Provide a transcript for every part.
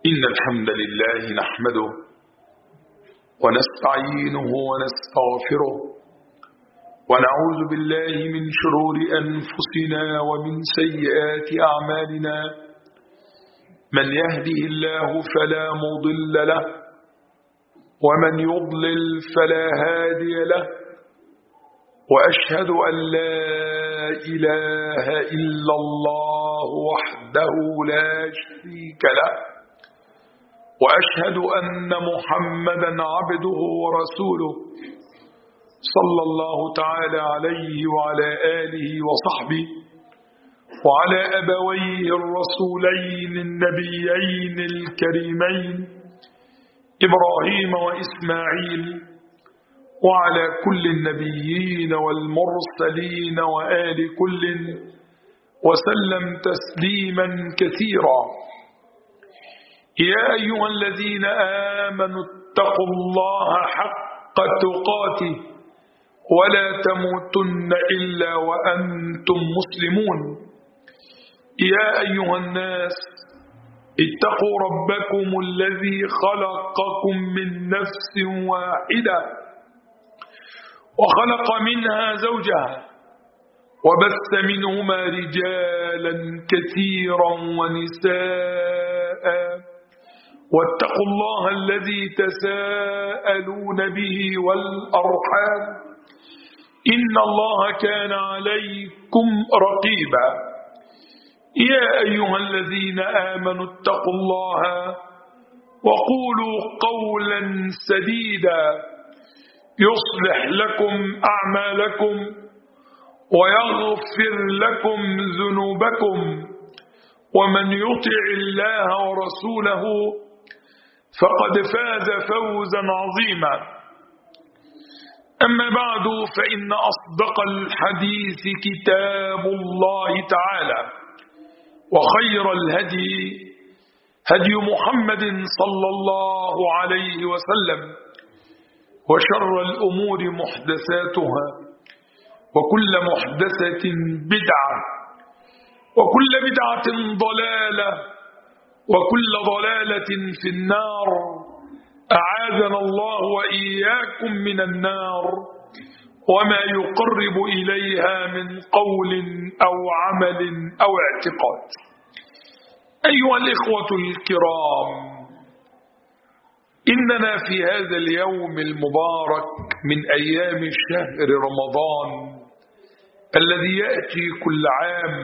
إن الحمد لله نحمده ونستعينه ونستغفره ونعوذ بالله من شرور أنفسنا ومن سيئات أعمالنا. من يهده الله فلا مضل له ومن يضلل فلا هادي له، وأشهد أن لا إله إلا الله وحده لا شريك له، وأشهد أن محمدا عبده ورسوله صلى الله تعالى عليه وعلى آله وصحبه وعلى أبويه الرسولين النبيين الكريمين إبراهيم وإسماعيل، وعلى كل النبيين والمرسلين وآل كل وسلم تسليما كثيرا. يا أيها الذين آمنوا اتقوا الله حق تقاته ولا تموتن إلا وأنتم مسلمون. يا أيها الناس اتقوا ربكم الذي خلقكم من نفس واحدة وخلق منها زوجها وبث منهما رجالا كثيرا ونساء، واتقوا الله الذي تساءلون به والأرحام إن الله كان عليكم رقيبا. يا أيها الذين آمنوا اتقوا الله وقولوا قولا سديدا يصلح لكم أعمالكم ويغفر لكم ذنوبكم، ومن يطع الله ورسوله فقد فاز فوزا عظيما. أما بعد، فإن أصدق الحديث كتاب الله تعالى، وخير الهدي هدي محمد صلى الله عليه وسلم، وشر الأمور محدثاتها، وكل محدثة بدعة، وكل بدعة ضلالة، وكل ضلالة في النار. أعاذنا الله وإياكم من النار وما يقرب إليها من قول أو عمل أو اعتقاد. أيها الإخوة الكرام، إننا في هذا اليوم المبارك من أيام شهر رمضان الذي يأتي كل عام،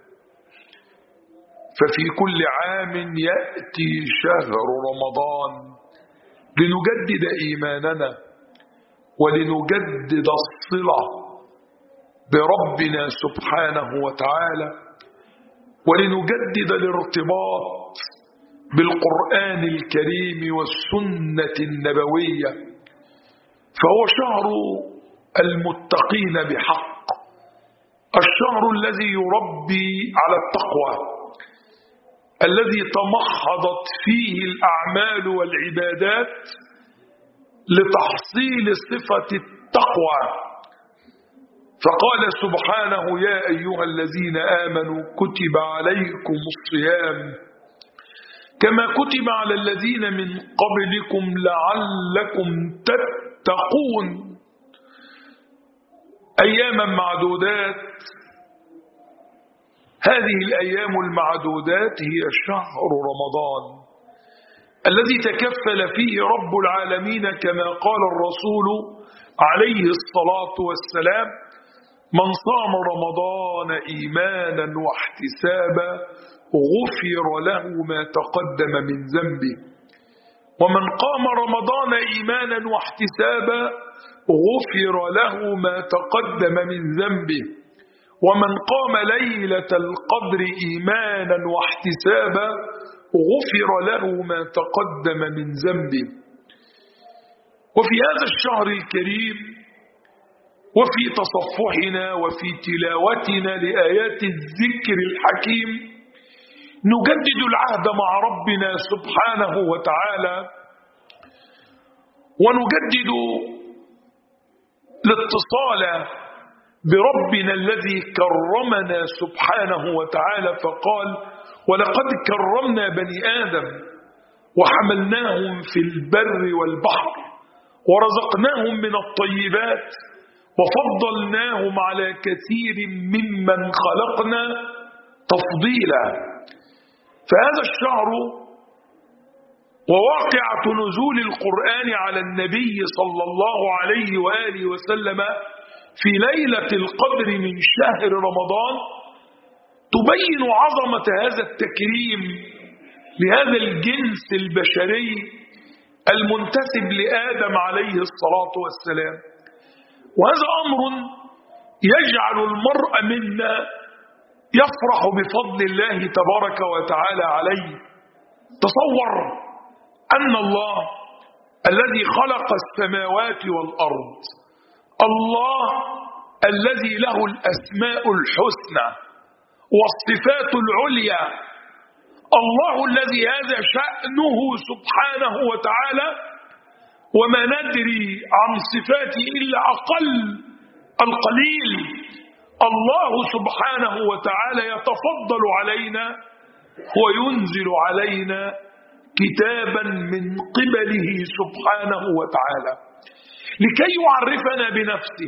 ففي كل عام يأتي شهر رمضان لنجدد إيماننا ولنجدد الصلة بربنا سبحانه وتعالى، ولنجدد الارتباط بالقرآن الكريم والسنة النبوية، فهو شهر المتقين بحق، الشهر الذي يربي على التقوى، الذي تمحضت فيه الأعمال والعبادات لتحصيل صفة التقوى. فقال سبحانه: يا أيها الذين آمنوا كتب عليكم الصيام كما كتب على الذين من قبلكم لعلكم تتقون. أياما معدودات، هذه الأيام المعدودات هي شهر رمضان الذي تكفل فيه رب العالمين كما قال الرسول عليه الصلاة والسلام: من صام رمضان إيمانا واحتسابا غفر له ما تقدم من ذنبه، ومن قام رمضان إيمانا واحتسابا غفر له ما تقدم من ذنبه، ومن قام ليلة القدر إيمانا واحتسابا غفر له ما تقدم من ذنبه. وفي هذا الشهر الكريم، وفي تصفحنا وفي تلاوتنا لآيات الذكر الحكيم، نجدد العهد مع ربنا سبحانه وتعالى، ونجدد الاتصال بربنا الذي كرمنا سبحانه وتعالى، فقال: ولقد كرمنا بني آدم وحملناهم في البر والبحر ورزقناهم من الطيبات وفضلناهم على كثير ممن خلقنا تفضيلا. فهذا الشهر وواقعة نزول القرآن على النبي صلى الله عليه وآله وسلم في ليلة القدر من شهر رمضان تبين عظمة هذا التكريم لهذا الجنس البشري المنتسب لآدم عليه الصلاة والسلام. وهذا أمر يجعل المرء منا يفرح بفضل الله تبارك وتعالى عليه. تصور أن الله الذي خلق السماوات والأرض، الله الذي له الأسماء الحسنى والصفات العليا، الله الذي هذا شأنه سبحانه وتعالى، وما ندري عن صفاته إلا أقل القليل. الله سبحانه وتعالى يتفضل علينا وينزل علينا كتابا من قبله سبحانه وتعالى لكي يعرفنا بنفسه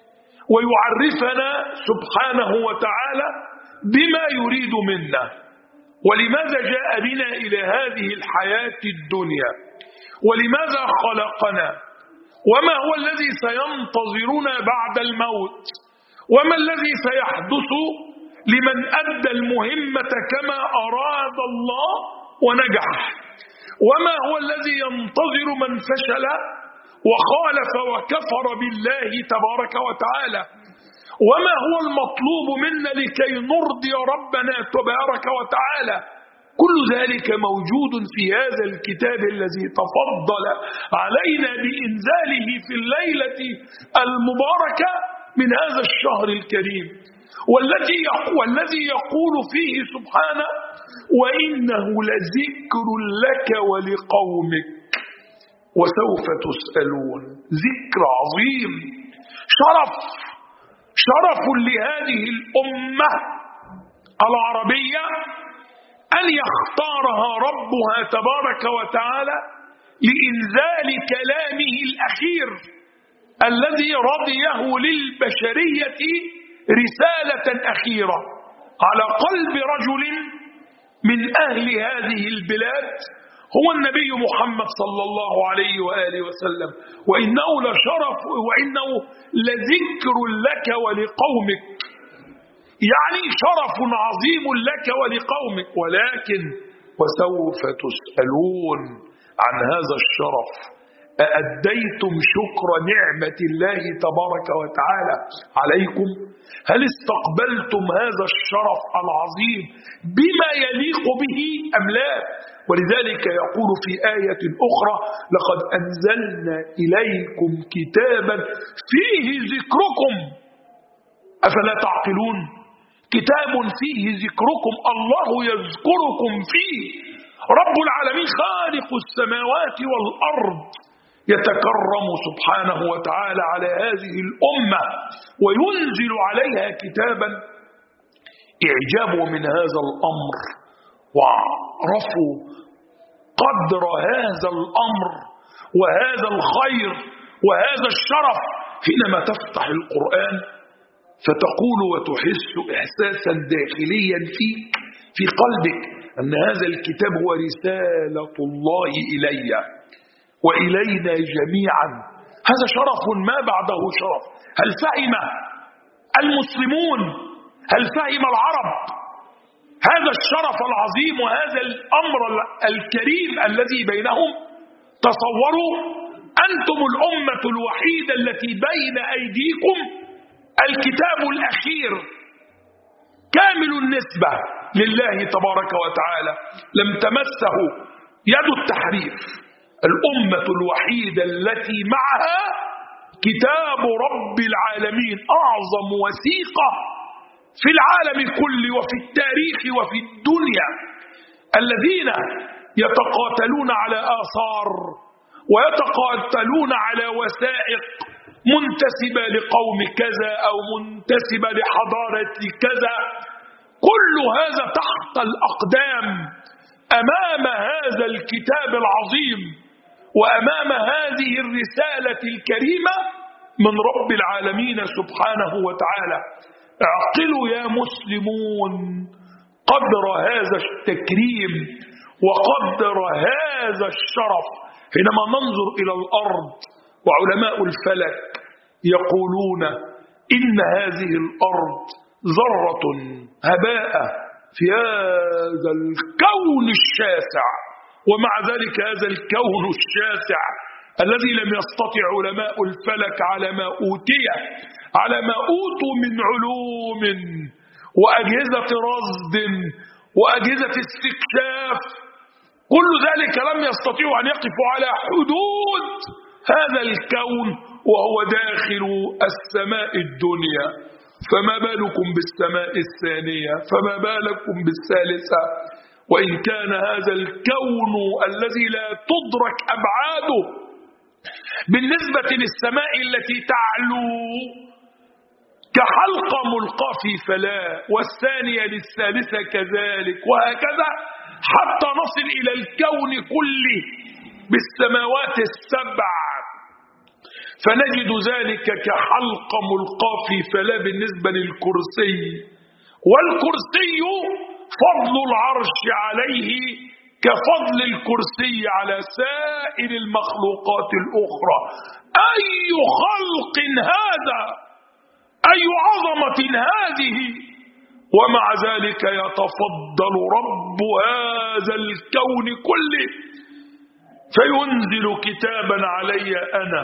ويعرفنا سبحانه وتعالى بما يريد منا، ولماذا جاء بنا إلى هذه الحياة الدنيا، ولماذا خلقنا، وما هو الذي سينتظرنا بعد الموت، وما الذي سيحدث لمن أدى المهمة كما أراد الله ونجح، وما هو الذي ينتظر من فشل وخالف وكفر بالله تبارك وتعالى، وما هو المطلوب منا لكي نرضي ربنا تبارك وتعالى. كل ذلك موجود في هذا الكتاب الذي تفضل علينا بإنزاله في الليلة المباركة من هذا الشهر الكريم، والذي يقول فيه سبحانه: وإنه لذكر لك ولقومك وسوف تسألون. ذكر عظيم، شرف لهذه الأمة العربية أن يختارها ربها تبارك وتعالى لإنزال كلامه الأخير الذي رضيه للبشرية رسالة أخيرة على قلب رجل من أهل هذه البلاد هو النبي محمد صلى الله عليه وآله وسلم. وإنه لذكر لك ولقومك، يعني شرف عظيم لك ولقومك، ولكن وسوف تسألون عن هذا الشرف. أأديتم شكر نعمة الله تبارك وتعالى عليكم؟ هل استقبلتم هذا الشرف العظيم بما يليق به أم لا؟ ولذلك يقول في آية أخرى: لقد أنزلنا إليكم كتابا فيه ذكركم أفلا تعقلون. كتاب فيه ذكركم، الله يذكركم فيه. رب العالمين خالق السماوات والأرض يتكرم سبحانه وتعالى على هذه الأمة وينزل عليها كتابا. إعجابوا من هذا الأمر وعرفوا قدر هذا الأمر وهذا الخير وهذا الشرف حينما تفتح القرآن فتقول وتحس إحساسا داخليا فيك في قلبك أن هذا الكتاب هو رسالة الله إلي وإلينا جميعا. هذا شرف ما بعده شرف. هل فهم المسلمون، هل فهم العرب هذا الشرف العظيم وهذا الأمر الكريم الذي بينهم؟ تصوروا أنتم الأمة الوحيدة التي بين أيديكم الكتاب الأخير كامل النسبة لله تبارك وتعالى، لم تمسه يد التحريف. الأمة الوحيدة التي معها كتاب رب العالمين، أعظم وثيقة في العالم كله وفي التاريخ وفي الدنيا. الذين يتقاتلون على آثار ويتقاتلون على وثائق منتسبة لقوم كذا أو منتسبة لحضارة كذا، كل هذا تحت الأقدام أمام هذا الكتاب العظيم وأمام هذه الرسالة الكريمة من رب العالمين سبحانه وتعالى. اعقلوا يا مسلمون قدر هذا التكريم وقدر هذا الشرف حينما ننظر إلى الأرض وعلماء الفلك يقولون إن هذه الأرض ذرة هباء في هذا الكون الشاسع، ومع ذلك هذا الكون الشاسع الذي لم يستطع علماء الفلك على ما أوتوا من علوم وأجهزة رصد وأجهزة استكشاف، كل ذلك لم يستطيعوا أن يقفوا على حدود هذا الكون وهو داخل السماء الدنيا، فما بالكم بالسماء الثانية، فما بالكم بالثالثة. وإن كان هذا الكون الذي لا تدرك أبعاده بالنسبة للسماء التي تعلو كحلقة ملقاة في فلاة، والثانية للثالثة كذلك، وهكذا حتى نصل إلى الكون كله بالسماوات السبع، فنجد ذلك كحلقة ملقاة في فلاة بالنسبة للكرسي، والكرسي فضل العرش عليه كفضل الكرسي على سائر المخلوقات الأخرى. أي خلق هذا، أي عظمة هذه، ومع ذلك يتفضل رب هذا الكون كله فينزل كتابا علي أنا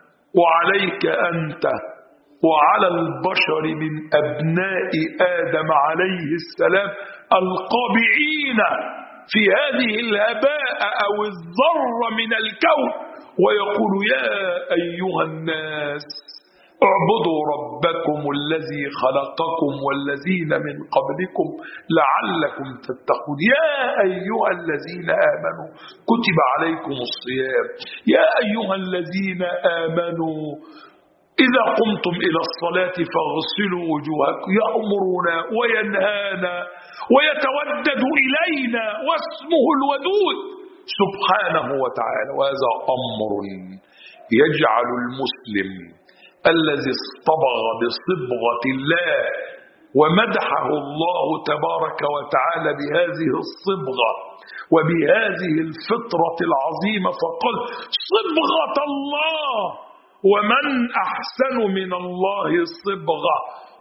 وعليك أنت وعلى البشر من أبناء آدم عليه السلام القابعين في هذه الهباء أو الذرة من الكون، ويقول يا أيها الناس اعبدوا ربكم الذي خلقكم والذين من قبلكم لعلكم تتقون. يا أيها الذين آمنوا كتب عليكم الصيام، يا أيها الذين آمنوا إذا قمتم إلى الصلاة فاغسلوا وجوهكم، يأمرنا وينهانا ويتودد إلينا واسمه الودود سبحانه وتعالى. وهذا أمر يجعل المسلم الذي اصطبغ بصبغة الله ومدحه الله تبارك وتعالى بهذه الصبغة وبهذه الفطرة العظيمة، فقال صبغة الله ومن أحسن من الله صبغة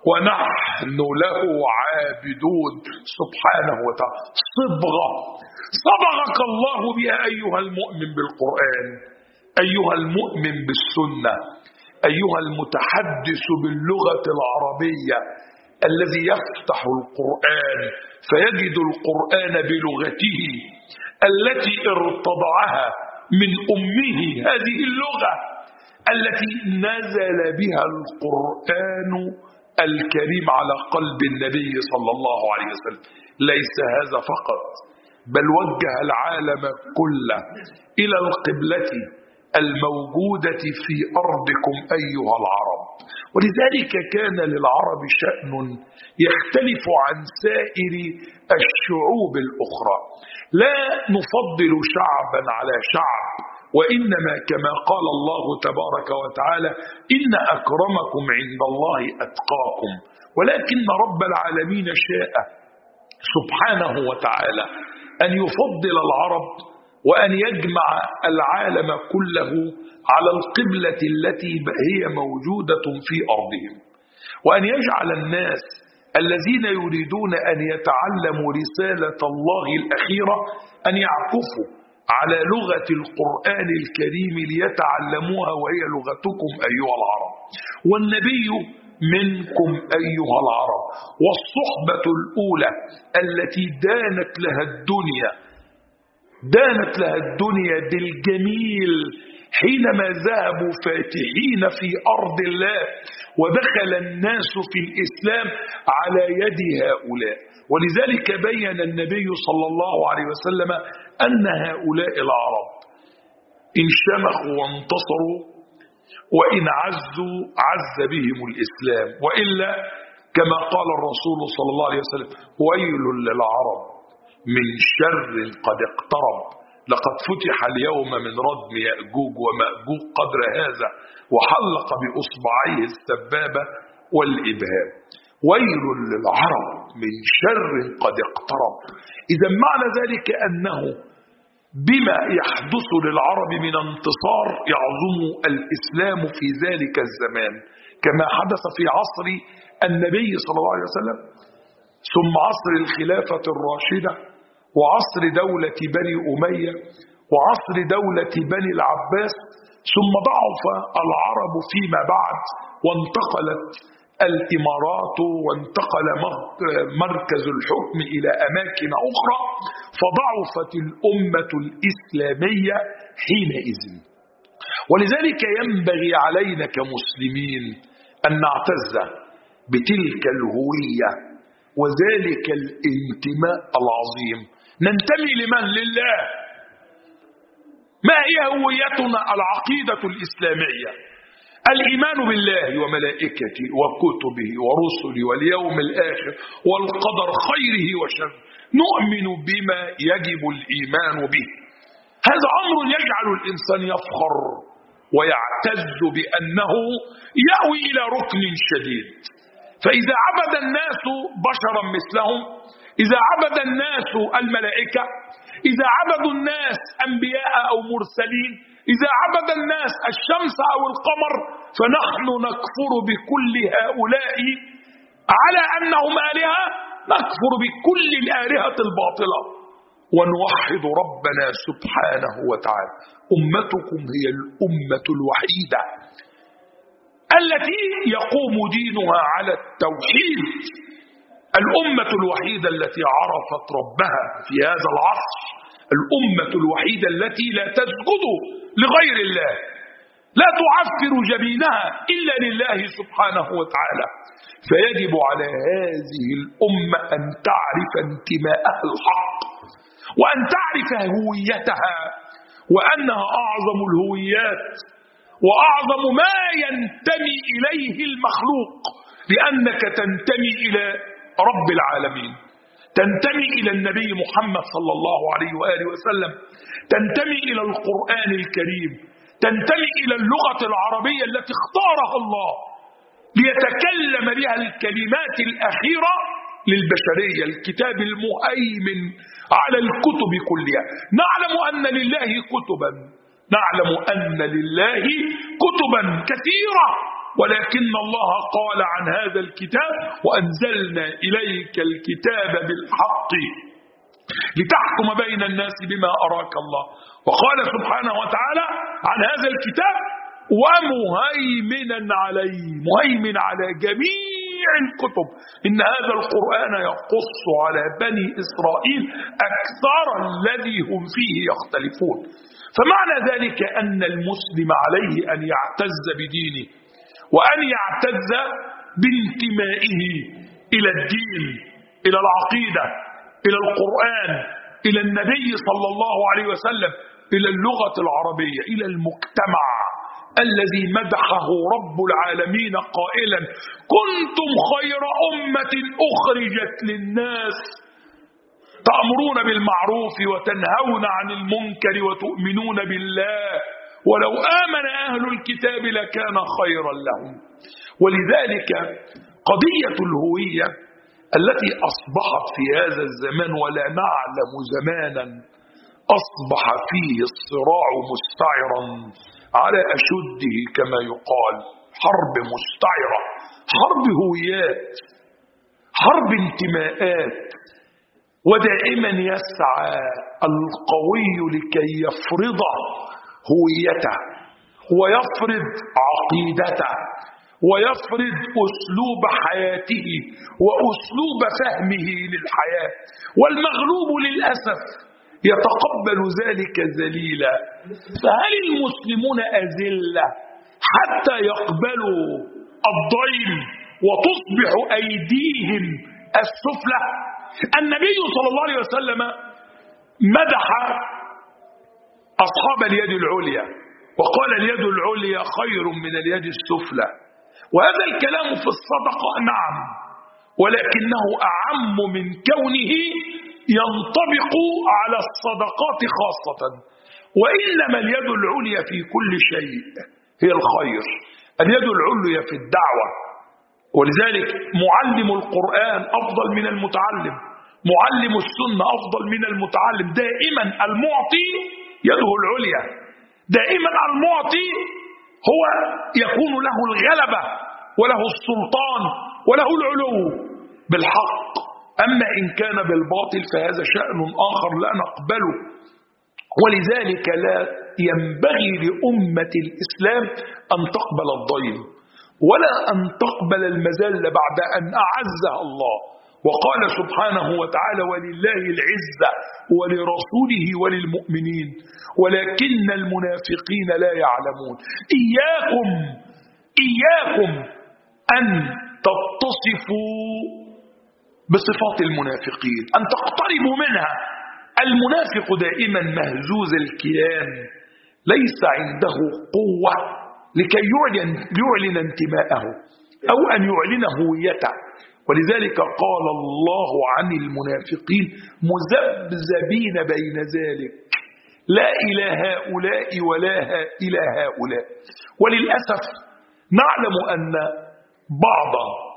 ونحن له عابدون سبحانه وتعالى. صبغة صبغك الله بها أيها المؤمن بالقرآن، أيها المؤمن بالسنة، أيها المتحدث باللغة العربية الذي يفتح القرآن فيجد القرآن بلغته التي ارتضعها من أمه، هذه اللغة التي نزل بها القرآن الكريم على قلب النبي صلى الله عليه وسلم. ليس هذا فقط، بل وجه العالم كله إلى القبلة الموجودة في أرضكم أيها العرب. ولذلك كان للعرب شأن يختلف عن سائر الشعوب الأخرى، لا نفضل شعبا على شعب، وإنما كما قال الله تبارك وتعالى إن أكرمكم عند الله أتقاكم. ولكن رب العالمين شاء سبحانه وتعالى أن يفضل العرب وأن يجمع العالم كله على القبلة التي هي موجودة في أرضهم، وأن يجعل الناس الذين يريدون أن يتعلموا رسالة الله الأخيرة أن يعكفوا على لغة القرآن الكريم ليتعلموها، وهي لغتكم أيها العرب، والنبي منكم أيها العرب. والصحبة الأولى التي دانت لها الدنيا بالجميل حينما ذهبوا فاتحين في أرض الله ودخل الناس في الإسلام على يد هؤلاء. ولذلك بين النبي صلى الله عليه وسلم أن هؤلاء العرب إن شمخوا وانتصروا وإن عزوا عز بهم الإسلام، وإلا كما قال الرسول صلى الله عليه وسلم ويل للعرب من شر قد اقترب. لقد فتح اليوم من ردم يأجوج ومأجوج قدر هذا وحلق بأصبعيه السبابة والإبهام. ويل للعرب من شر قد اقترب. إذا معنى ذلك أنه بما يحدث للعرب من انتصار يعظم الإسلام في ذلك الزمان، كما حدث في عصر النبي صلى الله عليه وسلم، ثم عصر الخلافة الراشدة، وعصر دولة بني أمية، وعصر دولة بني العباس. ثم ضعف العرب فيما بعد وانتقلت الإمارات وانتقل مركز الحكم إلى أماكن أخرى، فضعفت الأمة الإسلامية حينئذ. ولذلك ينبغي علينا كمسلمين أن نعتز بتلك الهوية وذلك الانتماء العظيم. ننتمي لمن؟ لله. ما هي هويتنا؟ العقيدة الإسلامية، الإيمان بالله وملائكته وكتبه ورسله واليوم الآخر والقدر خيره وشره. نؤمن بما يجب الإيمان به. هذا أمر يجعل الإنسان يفخر ويعتز بأنه يأوي إلى ركن شديد. فإذا عبد الناس بشرا مثلهم، إذا عبد الناس الملائكة، إذا عبدوا الناس أنبياء أو مرسلين، إذا عبد الناس الشمس أو القمر، فنحن نكفر بكل هؤلاء على أنهم آلهة، نكفر بكل الآلهة الباطلة ونوحد ربنا سبحانه وتعالى. أمتكم هي الأمة الوحيدة التي يقوم دينها على التوحيد، الأمة الوحيدة التي عرفت ربها في هذا العصر، الأمة الوحيدة التي لا تسجد لغير الله، لا تعفر جبينها إلا لله سبحانه وتعالى. فيجب على هذه الأمة أن تعرف انتماءها الحق، وأن تعرف هويتها، وأنها أعظم الهويات وأعظم ما ينتمي إليه المخلوق، لأنك تنتمي إلى رب العالمين، تنتمي إلى النبي محمد صلى الله عليه وآله وسلم، تنتمي إلى القرآن الكريم، تنتمي إلى اللغة العربية التي اختارها الله ليتكلم بها الكلمات الأخيرة للبشرية، الكتاب المهيمن على الكتب كلها. نعلم أن لله كتبا، نعلم أن لله كتبا كثيرة، ولكن الله قال عن هذا الكتاب: وأنزلنا إليك الكتاب بالحق لتحكم بين الناس بما أراك الله. وقال سبحانه وتعالى عن هذا الكتاب: ومهيمنا عليه، مهيمن على جميع الكتب. إن هذا القرآن يقص على بني إسرائيل أكثر الذي هم فيه يختلفون. فمعنى ذلك أن المسلم عليه أن يعتز بدينه، وأن يعتز بانتمائه إلى الدين، إلى العقيدة، إلى القرآن، إلى النبي صلى الله عليه وسلم، إلى اللغة العربية، إلى المجتمع الذي مدحه رب العالمين قائلا: كنتم خير أمة أخرجت للناس تأمرون بالمعروف وتنهون عن المنكر وتؤمنون بالله ولو آمن أهل الكتاب لكان خيرا لهم. ولذلك قضية الهوية التي أصبحت في هذا الزمان، ولا نعلم زمانا أصبح فيه الصراع مستعرا على أشده كما يقال، حرب مستعرة، حرب هويات، حرب انتماءات. ودائما يسعى القوي لكي يفرض هويته ويفرض عقيدته ويفرض أسلوب حياته وأسلوب فهمه للحياة، والمغلوب للأسف يتقبل ذلك ذليلا. فهل المسلمون أذلة حتى يقبلوا الضيم وتصبح أيديهم السفلى؟ النبي صلى الله عليه وسلم مدح أصحاب اليد العليا وقال: اليد العليا خير من اليد السفلى. وهذا الكلام في الصدقة نعم، ولكنه أعم من كونه ينطبق على الصدقات خاصة، وإنما اليد العليا في كل شيء هي الخير، اليد العليا في الدعوة. ولذلك معلم القرآن أفضل من المتعلم، معلم السنة أفضل من المتعلم. دائما المعطي يده العليا، دائما المعطي هو يكون له الغلبة وله السلطان وله العلو بالحق. أما إن كان بالباطل فهذا شأن آخر لا نقبله. ولذلك لا ينبغي لأمة الإسلام أن تقبل الضيم ولا أن تقبل المذلة بعد أن أعزها الله. وقال سبحانه وتعالى: ولله العزة ولرسوله وللمؤمنين ولكن المنافقين لا يعلمون. إياكم أن تتصفوا بصفات المنافقين، أن تقتربوا منها. المنافق دائما مهزوز الكيان، ليس عنده قوة لكي يعلن انتماءه أو أن يعلن هويته. ولذلك قال الله عن المنافقين: مذبذبين بين ذلك، لا إلى هؤلاء ولا إلى هؤلاء. وللأسف نعلم أن بعض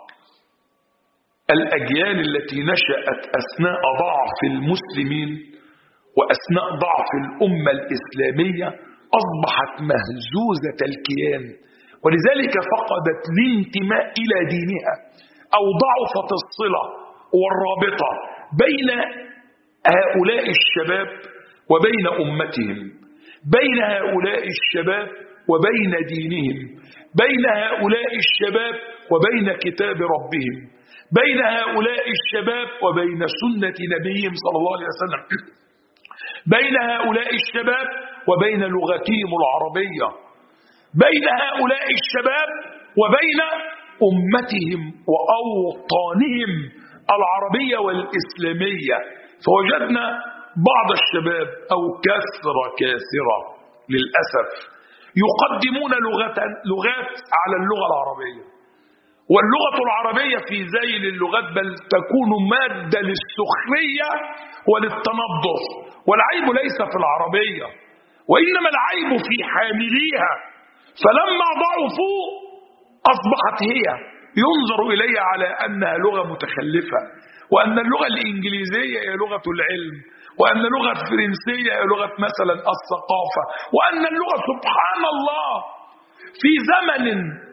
الأجيال التي نشأت أثناء ضعف المسلمين وأثناء ضعف الأمة الإسلامية أصبحت مهزوزة الكيان، ولذلك فقدت الانتماء إلى دينها، أو ضعفت الصلة والرابطة بين هؤلاء الشباب وبين أمتهم، بين هؤلاء الشباب وبين دينهم، بين هؤلاء الشباب وبين كتاب ربهم، بين هؤلاء الشباب وبين سنة نبيهم صلى الله عليه وسلم، بين هؤلاء الشباب وبين لغتهم العربية، بين هؤلاء الشباب وبين أمتهم وأوطانهم العربية والإسلامية. فوجدنا بعض الشباب أو كثرة للأسف يقدمون لغات على اللغة العربية، واللغة العربية في ذيل اللغات بل تكون مادة للسخرية وللتنظر. والعيب ليس في العربية، وإنما العيب في حامليها. فلما ضعفوا أصبحت هي ينظر إليها على أنها لغة متخلفة، وأن اللغة الإنجليزية هي لغة العلم، وأن اللغة الفرنسية هي لغة مثلا الثقافة، وأن اللغة سبحان الله في زمن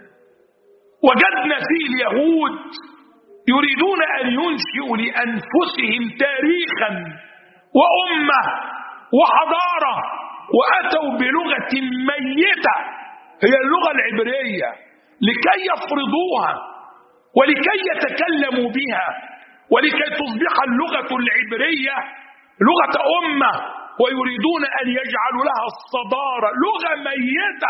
وجدنا فيه اليهود يريدون أن ينشئوا لأنفسهم تاريخا وأمة وحضارة، وأتوا بلغة ميتة هي اللغة العبرية لكي يفرضوها ولكي يتكلموا بها ولكي تصبح اللغة العبرية لغة أمة، ويريدون أن يجعلوا لها الصدارة. لغة ميتة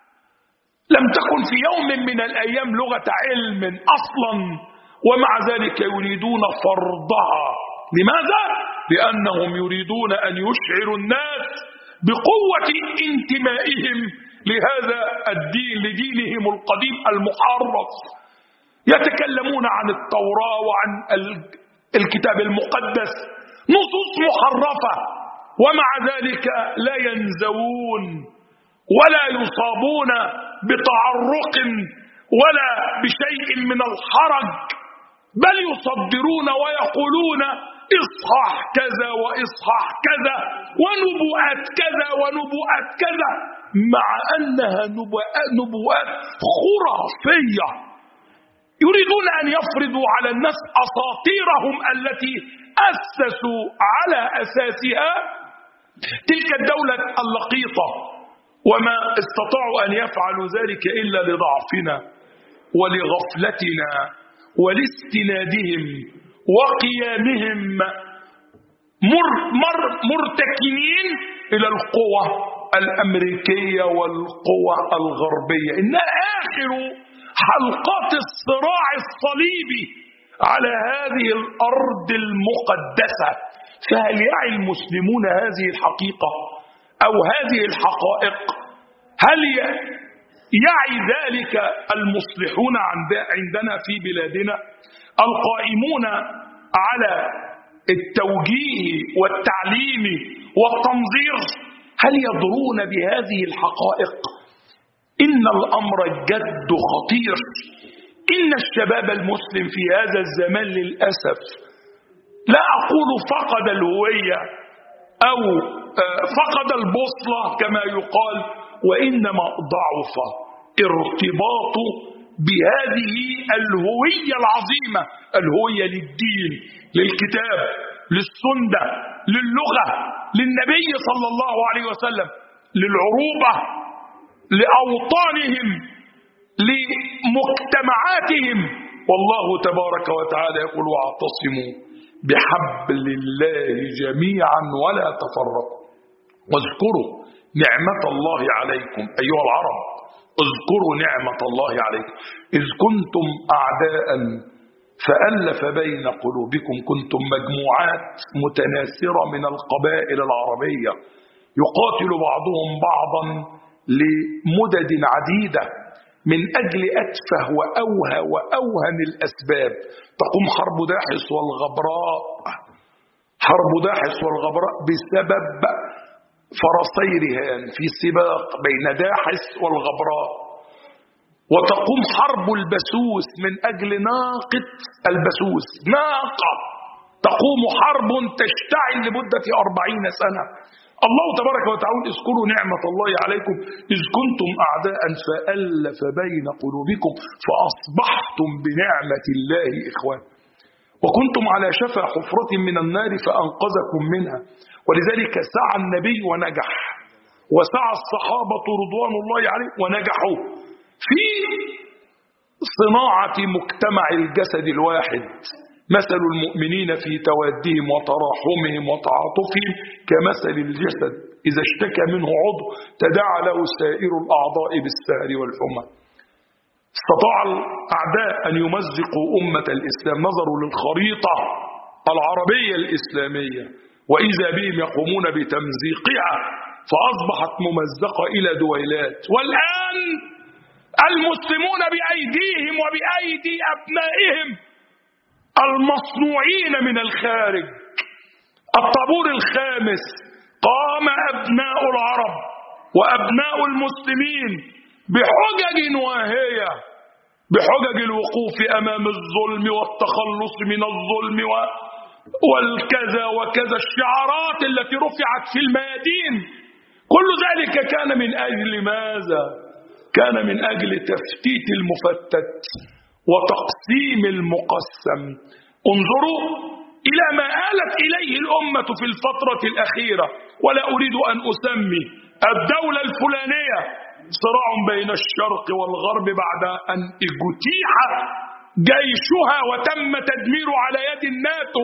لم تكن في يوم من الأيام لغة علم أصلا، ومع ذلك يريدون فرضها. لماذا؟ لأنهم يريدون أن يشعروا الناس بقوة انتمائهم لهذا الدين، لدينهم القديم المحرف. يتكلمون عن التوراة وعن الكتاب المقدس، نصوص محرفة، ومع ذلك لا ينزوون ولا يصابون بتعرق ولا بشيء من الحرج، بل يصدرون ويقولون إصحاح كذا وإصحاح كذا ونبوءات كذا ونبوءات كذا، مع أنها نبوءات خرافية. يريدون أن يفرضوا على الناس أساطيرهم التي أسسوا على أساسها تلك الدولة اللقيطة، وما استطاعوا أن يفعلوا ذلك إلا لضعفنا ولغفلتنا ولاستنادهم وقيامهم مرتكنين إلى القوى الأمريكية والقوى الغربية. إنها آخر حلقات الصراع الصليبي على هذه الأرض المقدسة. فهل يعي المسلمون هذه الحقيقة أو هذه الحقائق؟ هل يعي ذلك المصلحون عندنا في بلادنا القائمون على التوجيه والتعليم والتنظير، هل يدرون بهذه الحقائق؟ إن الأمر جد خطير. إن الشباب المسلم في هذا الزمان للأسف، لا أقول فقد الهوية أو فقد البوصلة كما يقال، وإنما ضعف ارتباط بهذه الهوية العظيمة، الهوية للدين، للكتاب، للسنة، للغة، للنبي صلى الله عليه وسلم، للعروبة، لأوطانهم، لمجتمعاتهم. والله تبارك وتعالى يقول: واعتصموا بحبل الله جميعا ولا تفرقوا واذكروا نعمة الله عليكم أيها العرب، اذكروا نعمة الله عليكم إذ كنتم أعداء فألف بين قلوبكم، كنتم مجموعات متناثرة من القبائل العربية يقاتل بعضهم بعضا لمدد عديدة من أجل أتفه وأوهن الأسباب. تقوم حرب داحس والغبراء، حرب داحس والغبراء بسبب فرسي رهان في سباق بين داحس والغبراء، وتقوم حرب البسوس من أجل ناقة البسوس، ناقة تقوم حرب تشتعل لمدة 40 سنة. الله تبارك وتعالى: اذكروا نعمة الله عليكم إذ كنتم أعداء فألف بين قلوبكم فأصبحتم بنعمة الله إخوان، وكنتم على شفا حفرة من النار فأنقذكم منها. ولذلك سعى النبي ونجح، وسعى الصحابة رضوان الله عليهم ونجحوا في صناعة مجتمع الجسد الواحد. مثل المؤمنين في توادهم وتراحمهم وتعاطفهم كمثل الجسد إذا اشتكى منه عضو تداعى له سائر الأعضاء بالسهر والحمى. استطاع الأعداء أن يمزقوا أمة الإسلام، نظروا للخريطة العربية الإسلامية وإذا بهم يقومون بتمزيقها فأصبحت ممزقة إلى دويلات. والآن المسلمون بأيديهم وبأيدي أبنائهم المصنوعين من الخارج. الطابور الخامس قام أبناء العرب وأبناء المسلمين بحجج واهية، بحجج الوقوف أمام الظلم والتخلص من الظلم والكذا وكذا، الشعارات التي رفعت في الميادين، كل ذلك كان من أجل ماذا؟ كان من أجل تفتيت المفتت وتقسيم المقسم. انظروا إلى ما آلت إليه الأمة في الفترة الأخيرة، ولا أريد أن أسمي الدولة الفلانية، صراع بين الشرق والغرب بعد أن اجتيح جيشها وتم تدميره على يد الناتو،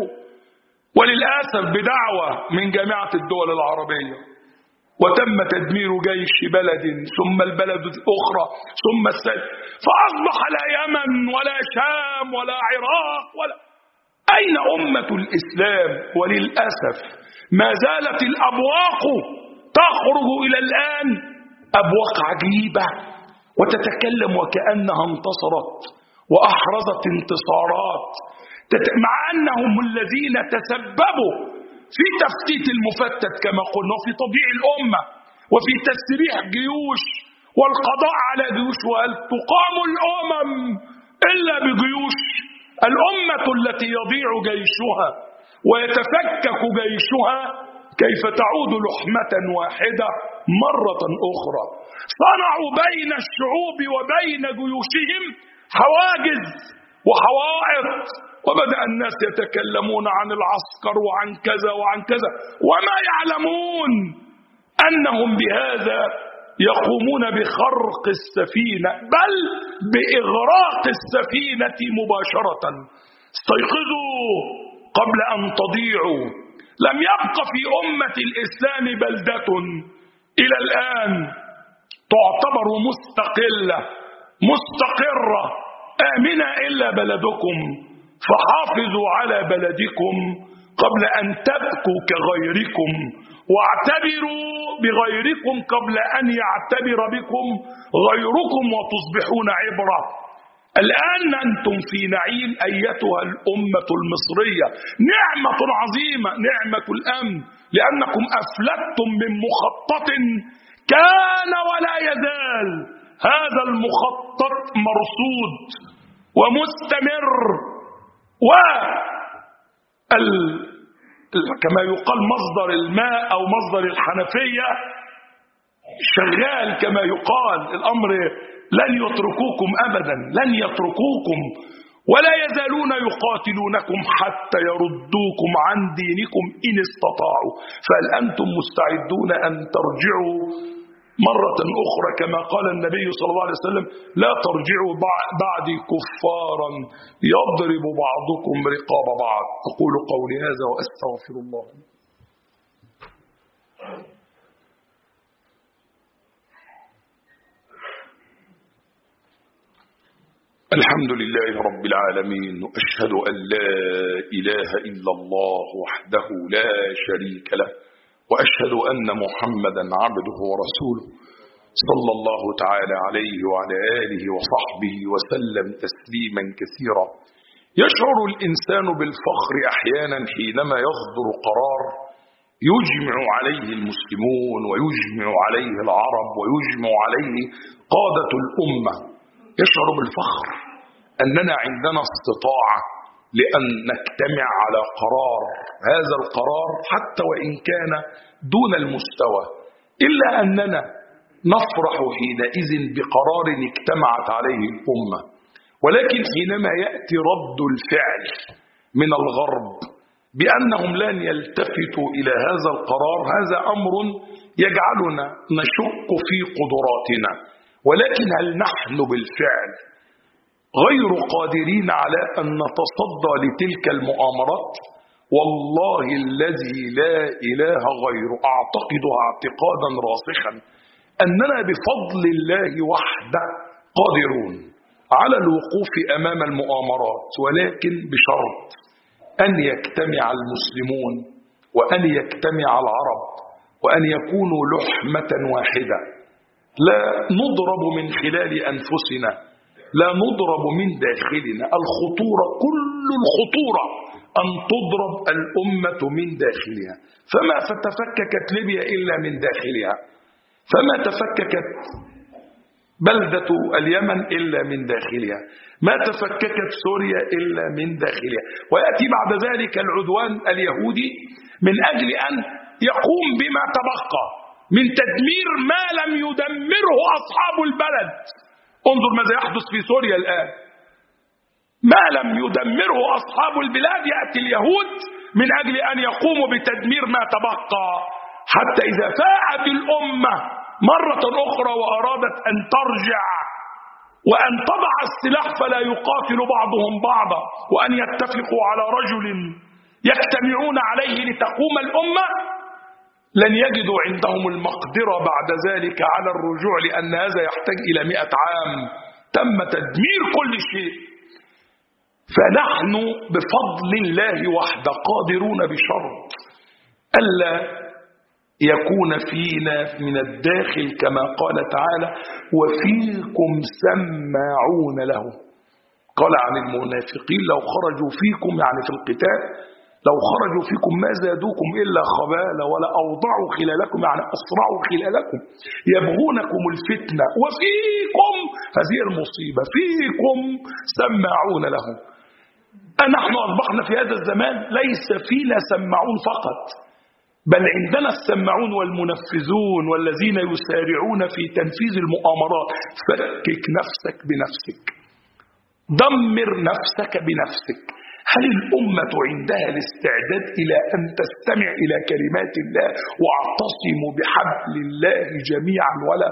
وللأسف بدعوة من جامعة الدول العربية، وتم تدمير جيش بلد ثم البلد الأخرى ثم فأصبح لا يمن ولا شام ولا عراق ولا أين أمة الإسلام؟ وللأسف ما زالت الأبواق تخرج إلى الآن، أبواق عجيبة وتتكلم وكأنها انتصرت وأحرزت انتصارات، مع أنهم الذين تسببوا في تفتيت المفتت كما قلنا، وفي تضييع الأمة، وفي تسريح جيوش والقضاء على جيوش. وهل تقام الأمم إلا بجيوش؟ الأمة التي يضيع جيشها ويتفكك جيشها كيف تعود لحمة واحدة مرة أخرى؟ صنعوا بين الشعوب وبين جيوشهم حواجز وحوائط، وبدأ الناس يتكلمون عن العسكر وعن كذا وعن كذا، وما يعلمون أنهم بهذا يقومون بخرق السفينة، بل بإغراق السفينة مباشرة. استيقظوا قبل أن تضيعوا. لم يبق في أمة الإسلام بلدة إلى الآن تعتبر مستقلة مستقرة آمنة إلا بلدكم، فحافظوا على بلدكم قبل أن تبكوا كغيركم، واعتبروا بغيركم قبل أن يعتبر بكم غيركم وتصبحون عبرة. الآن أنتم في نعيم أيتها الأمة المصرية، نعمة عظيمة، نعمة الأمن، لأنكم أفلتم من مخطط كان ولا يزال هذا المخطط مرصود ومستمر، كما يقال مصدر الماء أو مصدر الحنفية شغال كما يقال. الأمر لن يتركوكم أبدا، لن يتركوكم، ولا يزالون يقاتلونكم حتى يردوكم عن دينكم إن استطاعوا. فهل أنتم مستعدون أن ترجعوا مرة أخرى كما قال النبي صلى الله عليه وسلم: لا ترجعوا بعدي كفارا يضرب بعضكم رقاب بعض. أقول قولي هذا وأستغفر الله. الحمد لله رب العالمين، وأشهد أن لا إله إلا الله وحده لا شريك له، وأشهد أن محمدا عبده ورسوله صلى الله تعالى عليه وعلى آله وصحبه وسلم تسليما كثيرا. يشعر الإنسان بالفخر أحيانا حينما يصدر قرار يجمع عليه المسلمون ويجمع عليه العرب ويجمع عليه قادة الأمة. يشعر بالفخر أننا عندنا استطاعة لأن نجتمع على قرار، هذا القرار حتى وإن كان دون المستوى، إلا أننا نفرح حينئذ بقرار اجتمعت عليه الأمة. ولكن حينما يأتي رد الفعل من الغرب بأنهم لن يلتفتوا إلى هذا القرار، هذا أمر يجعلنا نشك في قدراتنا. ولكن هل نحن بالفعل غير قادرين على أن نتصدى لتلك المؤامرات؟ والله الذي لا إله غيره أعتقدها اعتقادا راسخا أننا بفضل الله وحده قادرون على الوقوف أمام المؤامرات، ولكن بشرط أن يجتمع المسلمون وأن يجتمع العرب وأن يكونوا لحمة واحدة، لا نضرب من خلال أنفسنا، لا نضرب من داخلنا. الخطورة، كل الخطورة أن تضرب الأمة من داخلها. فما تفككت ليبيا إلا من داخلها، فما تفككت بلدة اليمن إلا من داخلها، ما تفككت سوريا إلا من داخلها. ويأتي بعد ذلك العدوان اليهودي من أجل أن يقوم بما تبقى من تدمير ما لم يدمره أصحاب البلد. انظر ماذا يحدث في سوريا الآن، ما لم يدمره أصحاب البلاد يأتي اليهود من أجل أن يقوموا بتدمير ما تبقى، حتى إذا فاءت الأمة مرة أخرى وأرادت أن ترجع وأن تضع السلاح فلا يقاتل بعضهم بعضا وأن يتفقوا على رجل يجتمعون عليه لتقوم الأمة، لن يجدوا عندهم المقدرة بعد ذلك على الرجوع، لأن هذا يحتاج إلى 100 عام تم تدمير كل شيء. فنحن بفضل الله وحده قادرون بشرط ألا يكون فينا من الداخل كما قال تعالى: وفيكم سماعون له. قال عن المنافقين: لو خرجوا فيكم، يعني في القتال، لو خرجوا فيكم ما زادوكم إلا خبالا ولا أوضعوا خلالكم، يعني أسرعوا خلالكم، يبغونكم الفتنة وفيكم، هذه المصيبة، فيكم سماعون له. نحن أصبحنا في هذا الزمان ليس فينا سماعون فقط، بل عندنا السماعون والمنفذون والذين يسارعون في تنفيذ المؤامرات. فكك نفسك بنفسك، دمر نفسك بنفسك. هل الأمة عندها الاستعداد إلى أن تستمع إلى كلمات الله: واعتصموا بحبل الله جميعا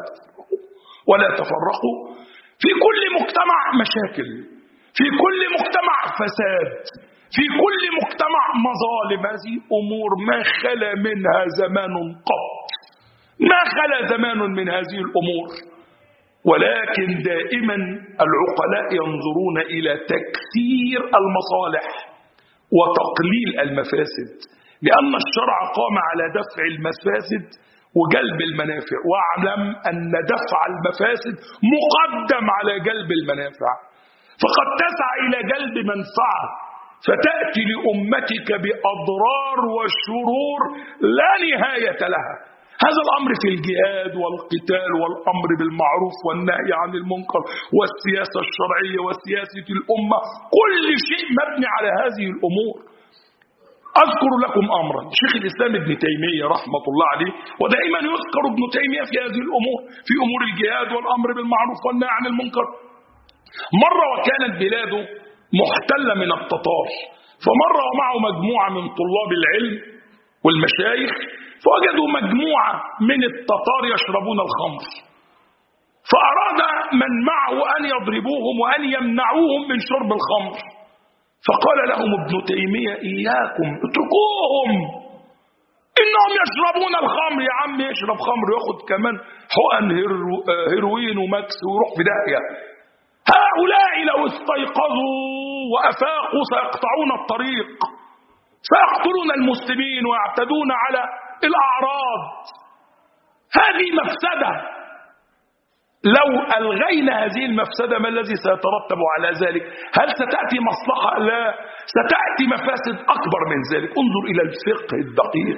ولا تفرقوا؟ في كل مجتمع مشاكل، في كل مجتمع فساد، في كل مجتمع مظالم. هذه أمور ما خلا منها زمان قط، ما خلا زمان من هذه الأمور. ولكن دائما العقلاء ينظرون إلى تكثير المصالح وتقليل المفاسد، لأن الشرع قام على دفع المفاسد وجلب المنافع، واعلم أن دفع المفاسد مقدم على جلب المنافع. فقد تسعى إلى جلب منفعة، فتأتي لأمتك بأضرار وشرور لا نهاية لها. هذا الأمر في الجهاد والقتال والأمر بالمعروف والنهي عن المنكر والسياسة الشرعية وسياسة الأمة، كل شيء مبني على هذه الأمور. أذكر لكم أمرا، شيخ الإسلام ابن تيمية رحمة الله عليه، ودائما يذكر ابن تيمية في هذه الأمور، في أمور الجهاد والأمر بالمعروف والنهي عن المنكر. مرة وكانت بلاده محتلة من التتار، فمر ومعه مجموعة من طلاب العلم والمشايخ، فوجدوا مجموعة من التتار يشربون الخمر، فأراد من معه أن يضربوهم وأن يمنعوهم من شرب الخمر. فقال لهم ابن تيمية إياكم اتركوهم، إنهم يشربون الخمر. يا عم يشرب خمر وياخد كمان حقن هيروين وماكس ويروح في داهية. هؤلاء لو استيقظوا وأفاقوا سيقطعون الطريق، سيقتلون المسلمين ويعتدون على الأعراض. هذه مفسدة، لو ألغينا هذه المفسدة ما الذي سيترتب على ذلك؟ هل ستأتي مصلحة؟ لا، ستأتي مفاسد أكبر من ذلك. انظر إلى الفقه الدقيق.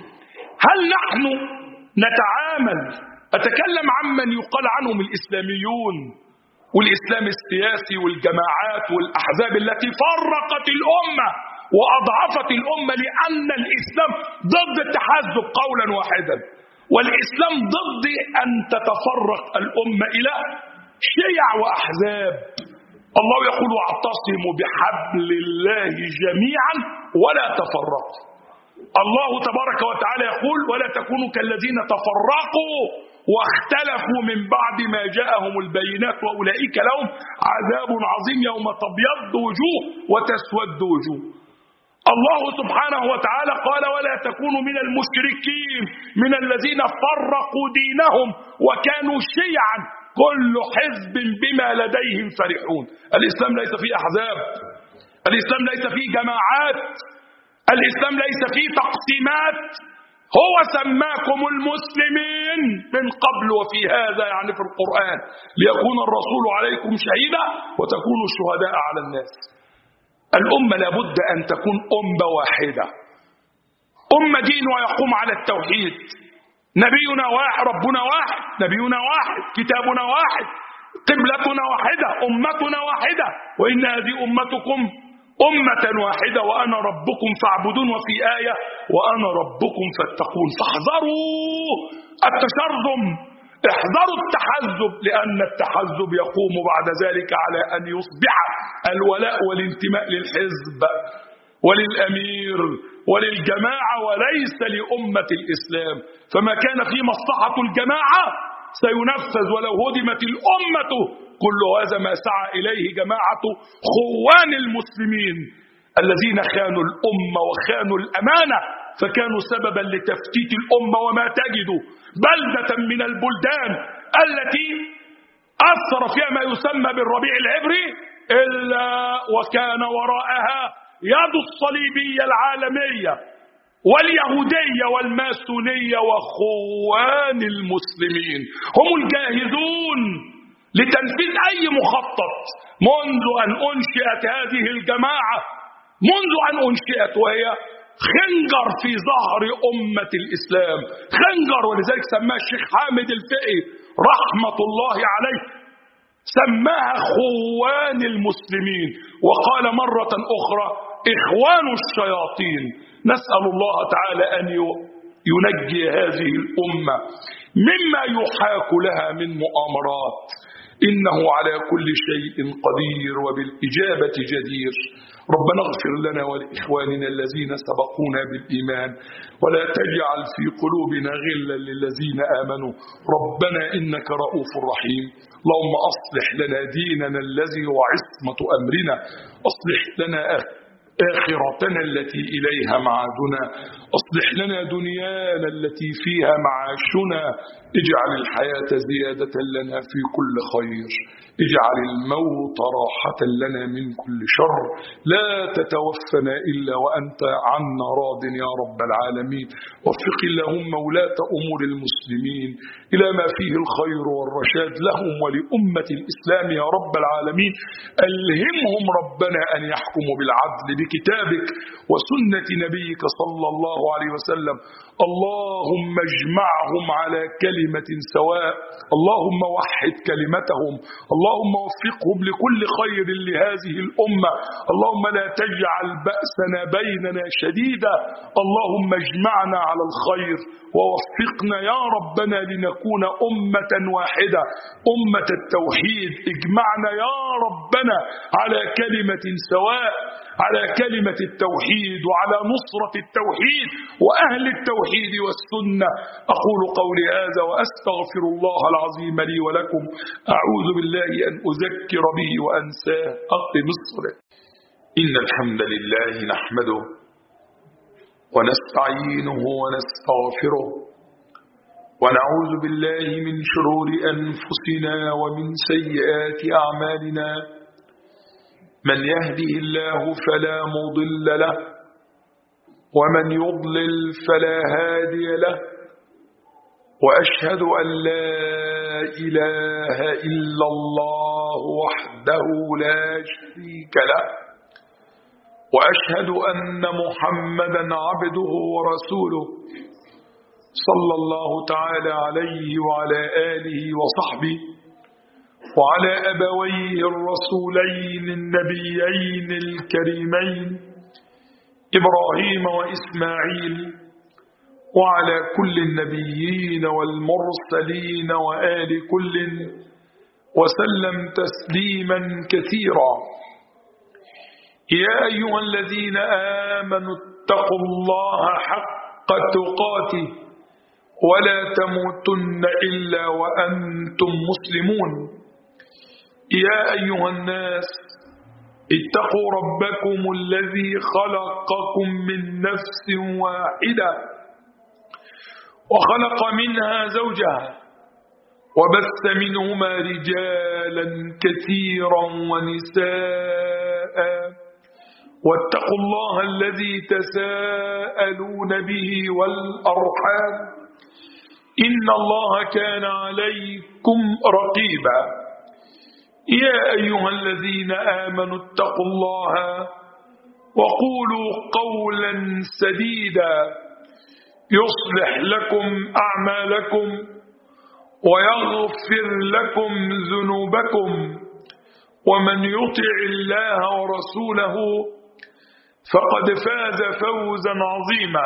هل نحن نتعامل، أتكلم عمن يقال عنهم الإسلاميون والإسلام السياسي والجماعات والأحزاب التي فرقت الأمة وأضعفت الأمة، لأن الإسلام ضد التحزب قولا واحدا، والإسلام ضد أن تتفرق الأمة إلى شيع وأحزاب. الله يقول واعتصموا بحبل الله جميعا ولا تفرقوا. الله تبارك وتعالى يقول ولا تكونوا كالذين تفرقوا واختلفوا من بعد ما جاءهم البينات وأولئك لهم عذاب عظيم يوم تبيض وجوه وتسود وجوه. الله سبحانه وتعالى قال ولا تكونوا من المشركين من الذين فرقوا دينهم وكانوا شيعا كل حزب بما لديهم فرحون. الإسلام ليس فيه أحزاب، الإسلام ليس فيه جماعات، الإسلام ليس فيه تقسيمات. هو سماكم المسلمين من قبل وفي هذا، يعني في القرآن، ليكون الرسول عليكم شهيدا وتكونوا الشهداء على الناس. الأمة لابد أن تكون أمة واحدة، أمة دين ويقوم على التوحيد. نبينا واحد، ربنا واحد، نبينا واحد، كتابنا واحد، قبلتنا واحدة، أمتنا واحدة، وإن هذه أمتكم أمة واحدة وأنا ربكم فاعبدون، وفي آية وأنا ربكم فاتقون. فاحذروا التشرذم، احذروا التحزب، لأن التحزب يقوم بعد ذلك على أن يصبح الولاء والانتماء للحزب وللأمير وللجماعة وليس لأمة الإسلام. فما كان في مصلحة الجماعة سينفذ ولو هدمت الأمة. كل هذا ما سعى إليه جماعة خوان المسلمين الذين خانوا الأمة وخانوا الأمانة، فكانوا سببا لتفتيت الأمة. وما تجد بلدة من البلدان التي أثر فيها ما يسمى بالربيع العبري إلا وكان وراءها يد الصليبية العالمية واليهودية والماسونية وخوان المسلمين. هم الجاهزون لتنفيذ أي مخطط. منذ أن أنشئت هذه الجماعة، منذ أن أنشئت وهي خنجر في ظهر أمة الإسلام، خنجر. ولذلك سماها الشيخ حامد الفقي رحمة الله عليه، سماها خوان المسلمين، وقال مرة أخرى إخوان الشياطين. نسأل الله تعالى أن ينجي هذه الأمة مما يحاك لها من مؤامرات، إنه على كل شيء قدير وبالإجابة جدير. ربنا اغفر لنا ولإخواننا الذين سبقونا بالإيمان، ولا تجعل في قلوبنا غلا للذين آمنوا، ربنا إنك رؤوف رحيم. اللهم أصلح لنا ديننا الذي هو عصمة أمرنا، أصلح لنا آخرتنا التي إليها معادنا، أصلح لنا دنيانا التي فيها معاشنا، اجعل الحياة زيادة لنا في كل خير، اجعل الموت راحة لنا من كل شر، لا تتوفنا إلا وأنت عنا راض يا رب العالمين. وفق اللهم ولاة أمور المسلمين إلى ما فيه الخير والرشاد لهم ولأمة الإسلام يا رب العالمين. ألهمهم ربنا أن يحكموا بالعدل بكتابك وسنة نبيك صلى الله عليه وسلم. اللهم اجمعهم على كلمة سواء، اللهم وحد كلمتهم، اللهم وفقهم لكل خير لهذه الأمة، اللهم لا تجعل بأسنا بيننا شديدا، اللهم اجمعنا على الخير ووفقنا يا ربنا لنكون أمة واحدة، أمة التوحيد. اجمعنا يا ربنا على كلمة سواء، على كلمة التوحيد وعلى نصرة التوحيد وأهل التوحيد والسنة. أقول قولي هذا وأستغفر الله العظيم لي ولكم. أعوذ بالله أن أذكر به وأنساه. أقم الصلاة. إن الحمد لله نحمده ونستعينه ونستغفره ونعوذ بالله من شرور أنفسنا ومن سيئات أعمالنا. من يهده الله فلا مضل له ومن يضلل فلا هادي له، وأشهد أن لا إله إلا الله وحده لا شريك له، وأشهد أن محمدا عبده ورسوله صلى الله تعالى عليه وعلى آله وصحبه وعلى أبويه الرسولين النبيين الكريمين إبراهيم وإسماعيل، وعلى كل النبيين والمرسلين وآل كل وسلم تسليما كثيرا. يا أيها الذين آمنوا اتقوا الله حق تقاته ولا تموتن إلا وأنتم مسلمون. يا أيها الناس اتقوا ربكم الذي خلقكم من نفس واحدة وخلق منها زوجها وبث منهما رجالا كثيرا ونساء، واتقوا الله الذي تساءلون به والأرحام إن الله كان عليكم رقيبا. يا أيها الذين آمنوا اتقوا الله وقولوا قولا سديدا يصلح لكم أعمالكم ويغفر لكم ذنوبكم، ومن يطع الله ورسوله فقد فاز فوزا عظيما.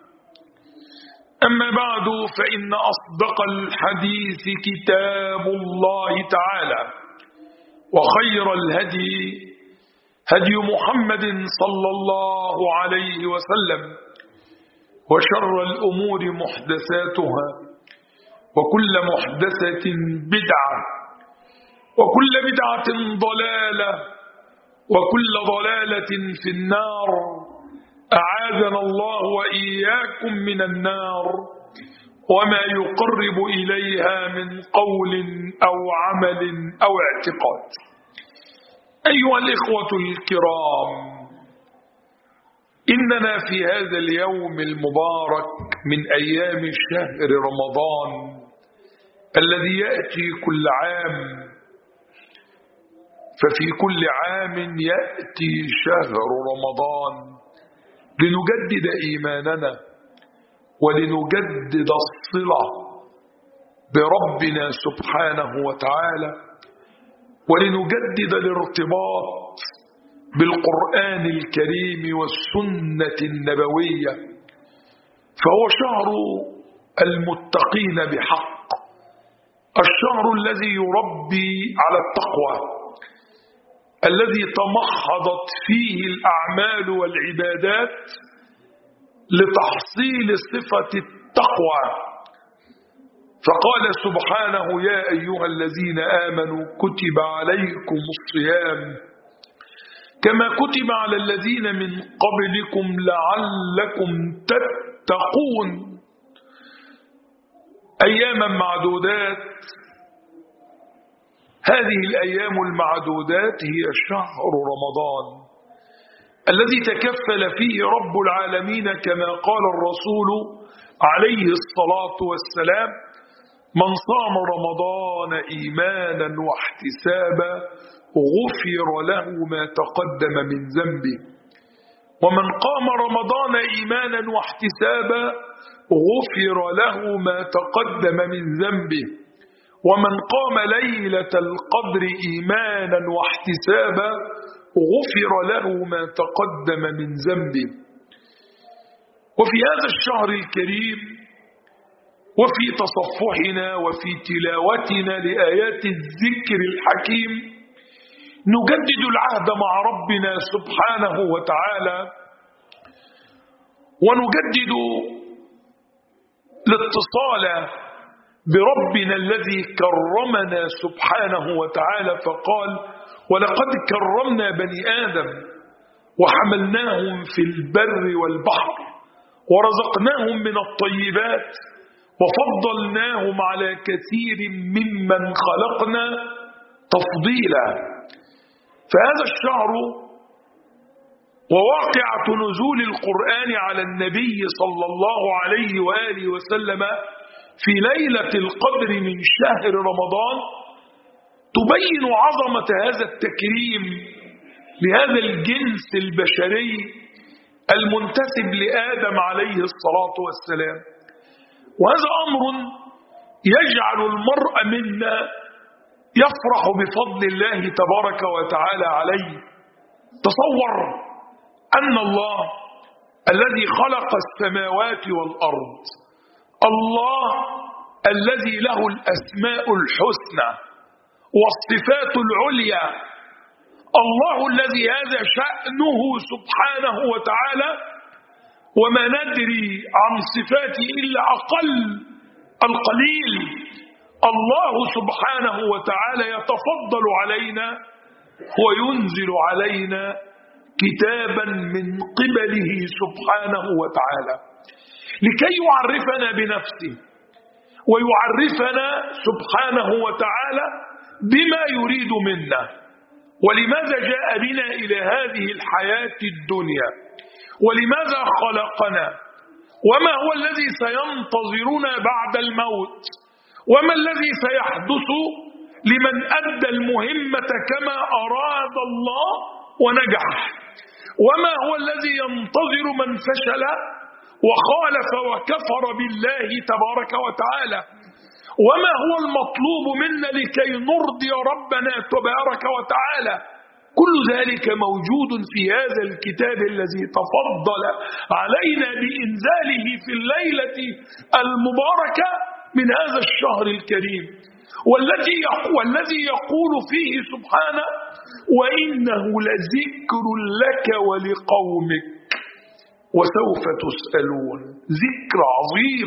أما بعد، فإن أصدق الحديث كتاب الله تعالى، وخير الهدي هدي محمد صلى الله عليه وسلم، وشر الأمور محدثاتها، وكل محدثة بدعة، وكل بدعة ضلالة، وكل ضلالة في النار. أعاذنا الله وإياكم من النار وما يقرب إليها من قول أو عمل أو اعتقاد. أيها الإخوة الكرام، إننا في هذا اليوم المبارك من أيام شهر رمضان الذي يأتي كل عام، ففي كل عام يأتي شهر رمضان لنجدد إيماننا ولنجدد الصلة بربنا سبحانه وتعالى، ولنجدد الارتباط بالقرآن الكريم والسنة النبوية. فهو شهر المتقين بحق، الشهر الذي يربي على التقوى، الذي تمحضت فيه الأعمال والعبادات لتحصيل صفة التقوى. فقال سبحانه: يا أيها الذين آمنوا كتب عليكم الصيام كما كتب على الذين من قبلكم لعلكم تتقون. تتقون أياما معدودات. هذه الأيام المعدودات هي شهر رمضان الذي تكفل فيه رب العالمين كما قال الرسول عليه الصلاة والسلام: من صام رمضان إيمانا واحتسابا غفر له ما تقدم من ذنبه، ومن قام رمضان إيمانا واحتسابا غفر له ما تقدم من ذنبه، ومن قام ليلة القدر إيمانا واحتسابا غفر له ما تقدم من ذنبه. وفي هذا الشهر الكريم وفي تصفحنا وفي تلاوتنا لآيات الذكر الحكيم نجدد العهد مع ربنا سبحانه وتعالى، ونجدد الاتصال بربنا الذي كرمنا سبحانه وتعالى، فقال: ولقد كرمنا بني آدم وحملناهم في البر والبحر ورزقناهم من الطيبات وفضلناهم على كثير ممن خلقنا تفضيلا. فهذا الشهر وواقعة نزول القرآن على النبي صلى الله عليه وآله وسلم في ليلة القدر من شهر رمضان تبين عظمة هذا التكريم لهذا الجنس البشري المنتسب لآدم عليه الصلاة والسلام. وهذا أمر يجعل المرء منا يفرح بفضل الله تبارك وتعالى عليه. تصور أن الله الذي خلق السماوات والأرض، الله الذي له الأسماء الحسنى والصفات العليا، الله الذي هذا شأنه سبحانه وتعالى، وما ندري عن صفاته إلا أقل القليل. الله سبحانه وتعالى يتفضل علينا وينزل علينا كتابا من قبله سبحانه وتعالى لكي يعرفنا بنفسه ويعرفنا سبحانه وتعالى بما يريد منا، ولماذا جاء بنا إلى هذه الحياة الدنيا، ولماذا خلقنا، وما هو الذي سينتظرنا بعد الموت، وما الذي سيحدث لمن أدى المهمة كما أراد الله ونجح، وما هو الذي ينتظر من فشل وخالف وكفر بالله تبارك وتعالى، وما هو المطلوب منا لكي نرضي ربنا تبارك وتعالى. كل ذلك موجود في هذا الكتاب الذي تفضل علينا بإنزاله في الليلة المباركة من هذا الشهر الكريم، والذي يقول فيه سبحانه: وإنه لذكر لك ولقومك وسوف تسألون. ذكر عظيم،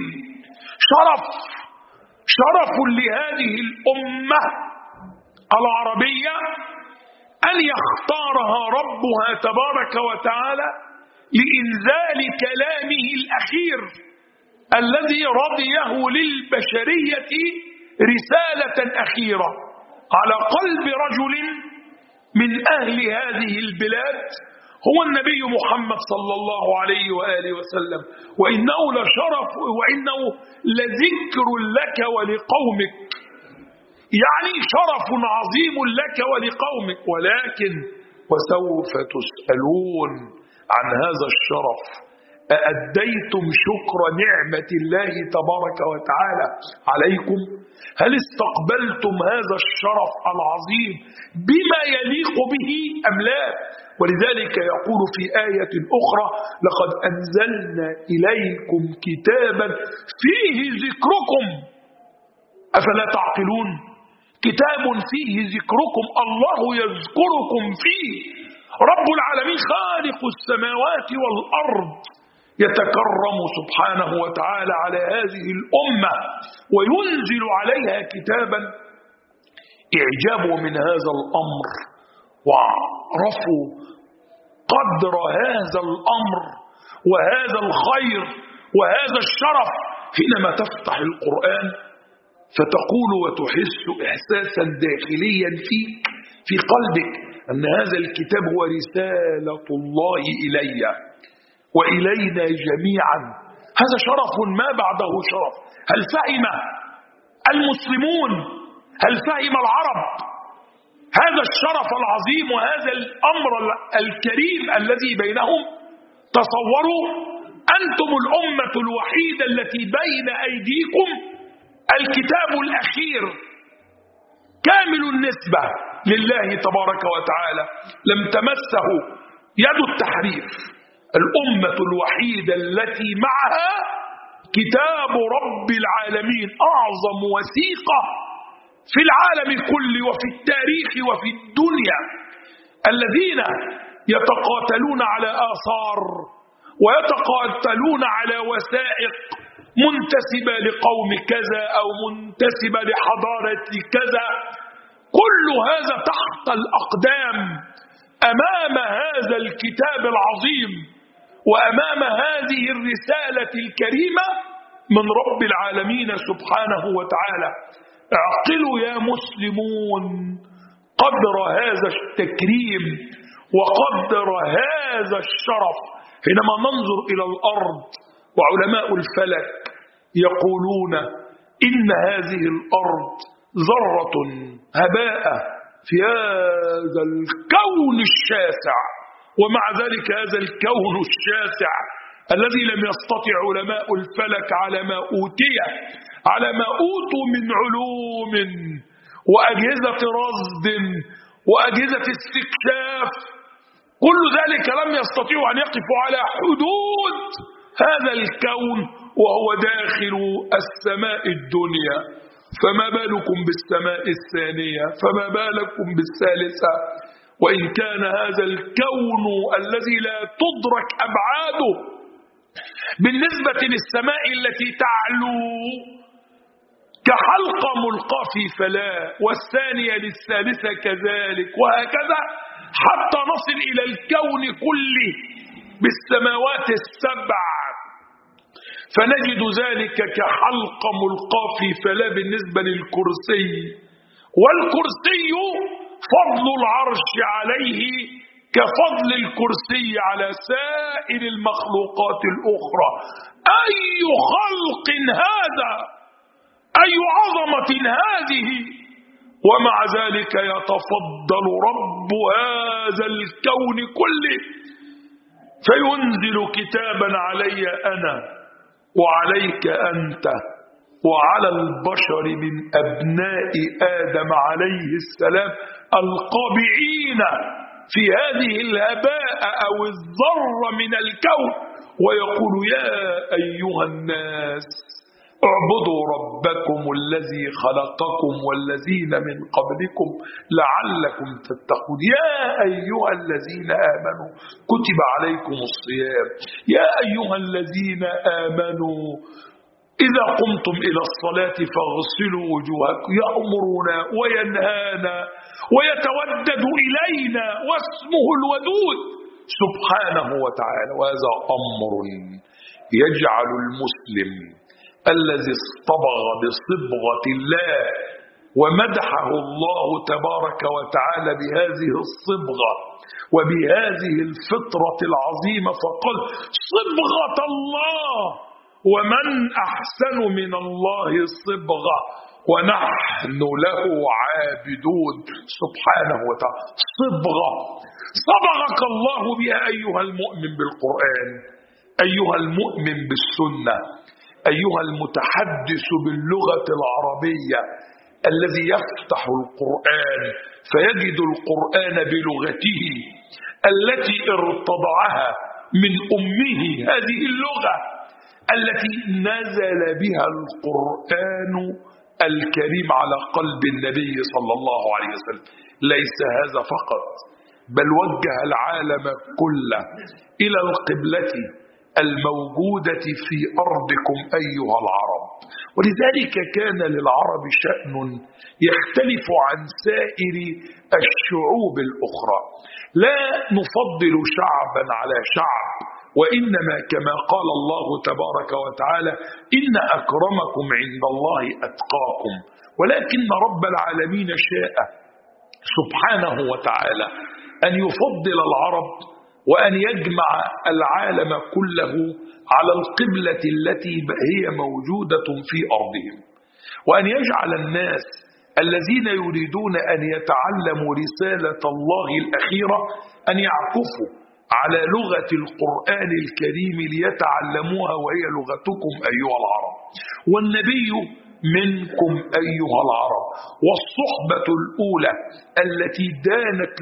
شرف لهذه الأمة العربية أن يختارها ربها تبارك وتعالى لإنزال كلامه الأخير الذي رضيه للبشرية رسالة أخيرة على قلب رجل من أهل هذه البلاد هو النبي محمد صلى الله عليه وآله وسلم. وإنه لشرف وإنه لذكر لك ولقومك، يعني شرف عظيم لك ولقومك، ولكن وسوف تسألون عن هذا الشرف. أأديتم شكر نعمة الله تبارك وتعالى عليكم؟ هل استقبلتم هذا الشرف العظيم بما يليق به أم لا؟ ولذلك يقول في آية أخرى: لقد أنزلنا إليكم كتابا فيه ذكركم أفلا تعقلون. كتاب فيه ذكركم، الله يذكركم فيه. رب العالمين خالق السماوات والأرض يتكرم سبحانه وتعالى على هذه الأمة وينزل عليها كتابا. اعجبوا من هذا الأمر وعرفوا قدر هذا الأمر وهذا الخير وهذا الشرف حينما تفتح القرآن فتقول وتحس إحساسا داخليا فيك في قلبك أن هذا الكتاب هو رسالة الله إلي وإلينا جميعا. هذا شرف ما بعده شرف. هل فهم المسلمون، هل فهم العرب هذا الشرف العظيم وهذا الأمر الكريم الذي بينهم؟ تصوروا أنتم الأمة الوحيدة التي بين أيديكم الكتاب الأخير كامل النسبة لله تبارك وتعالى، لم تمسه يد التحريف. الأمة الوحيدة التي معها كتاب رب العالمين، أعظم وثيقة في العالم كله وفي التاريخ وفي الدنيا. الذين يتقاتلون على آثار ويتقاتلون على وثائق منتسبة لقوم كذا أو منتسبة لحضارة كذا، كل هذا تحت الأقدام أمام هذا الكتاب العظيم وأمام هذه الرسالة الكريمة من رب العالمين سبحانه وتعالى. اعقلوا يا مسلمون قدر هذا التكريم وقدر هذا الشرف حينما ننظر إلى الأرض وعلماء الفلك يقولون إن هذه الأرض ذرة هباء في هذا الكون الشاسع، ومع ذلك هذا الكون الشاسع الذي لم يستطع علماء الفلك على ما أوتوا من علوم وأجهزة رصد وأجهزة استكشاف، كل ذلك لم يستطيعوا أن يقفوا على حدود هذا الكون وهو داخل السماء الدنيا، فما بالكم بالسماء الثانية، فما بالكم بالثالثة. وإن كان هذا الكون الذي لا تدرك أبعاده بالنسبة للسماء التي تعلو كحلقة ملقاة في فلاة، والثانية للثالثة كذلك، وهكذا حتى نصل إلى الكون كله بالسماوات السبع، فنجد ذلك كحلقة ملقاة في فلاة بالنسبة للكرسي، والكرسي فضل العرش عليه كفضل الكرسي على سائر المخلوقات الأخرى. أي خلق هذا، أي عظمة هذه، ومع ذلك يتفضل رب هذا الكون كله فينزل كتابا علي أنا وعليك أنت وعلى البشر من أبناء آدم عليه السلام القابعين في هذه الهباء أو الذرة من الكون، ويقول يا أيها الناس اعبدوا ربكم الذي خلقكم والذين من قبلكم لعلكم تتقون. يا أيها الذين آمنوا كتب عليكم الصيام، يا أيها الذين آمنوا إذا قمتم إلى الصلاة فاغسلوا وجوهكم، يأمرنا وينهانا ويتودد إلينا واسمه الودود سبحانه وتعالى. وهذا أمر يجعل المسلم الذي اصطبغ بصبغة الله ومدحه الله تبارك وتعالى بهذه الصبغة وبهذه الفطرة العظيمة، فقال صبغة الله ومن أحسن من الله صبغة ونحن له عابدون سبحانه وتعالى. صبغة صبغك الله بها أيها المؤمن بالقرآن، أيها المؤمن بالسنة، أيها المتحدث باللغة العربية الذي يفتح القرآن فيجد القرآن بلغته التي ارتضعها من أمه، هذه اللغة التي نزل بها القرآن الكريم على قلب النبي صلى الله عليه وسلم. ليس هذا فقط، بل وجه العالم كله إلى القبلة الموجودة في أرضكم أيها العرب. ولذلك كان للعرب شأن يختلف عن سائر الشعوب الأخرى. لا نفضل شعبا على شعب وإنما كما قال الله تبارك وتعالى إن أكرمكم عند الله أتقاكم، ولكن رب العالمين شاء سبحانه وتعالى أن يفضل العرب وأن يجمع العالم كله على القبلة التي هي موجودة في أرضهم، وأن يجعل الناس الذين يريدون أن يتعلموا رسالة الله الأخيرة أن يعكفوا على لغة القرآن الكريم ليتعلموها، وهي لغتكم أيها العرب، والنبي منكم أيها العرب. والصحبة الأولى التي دانت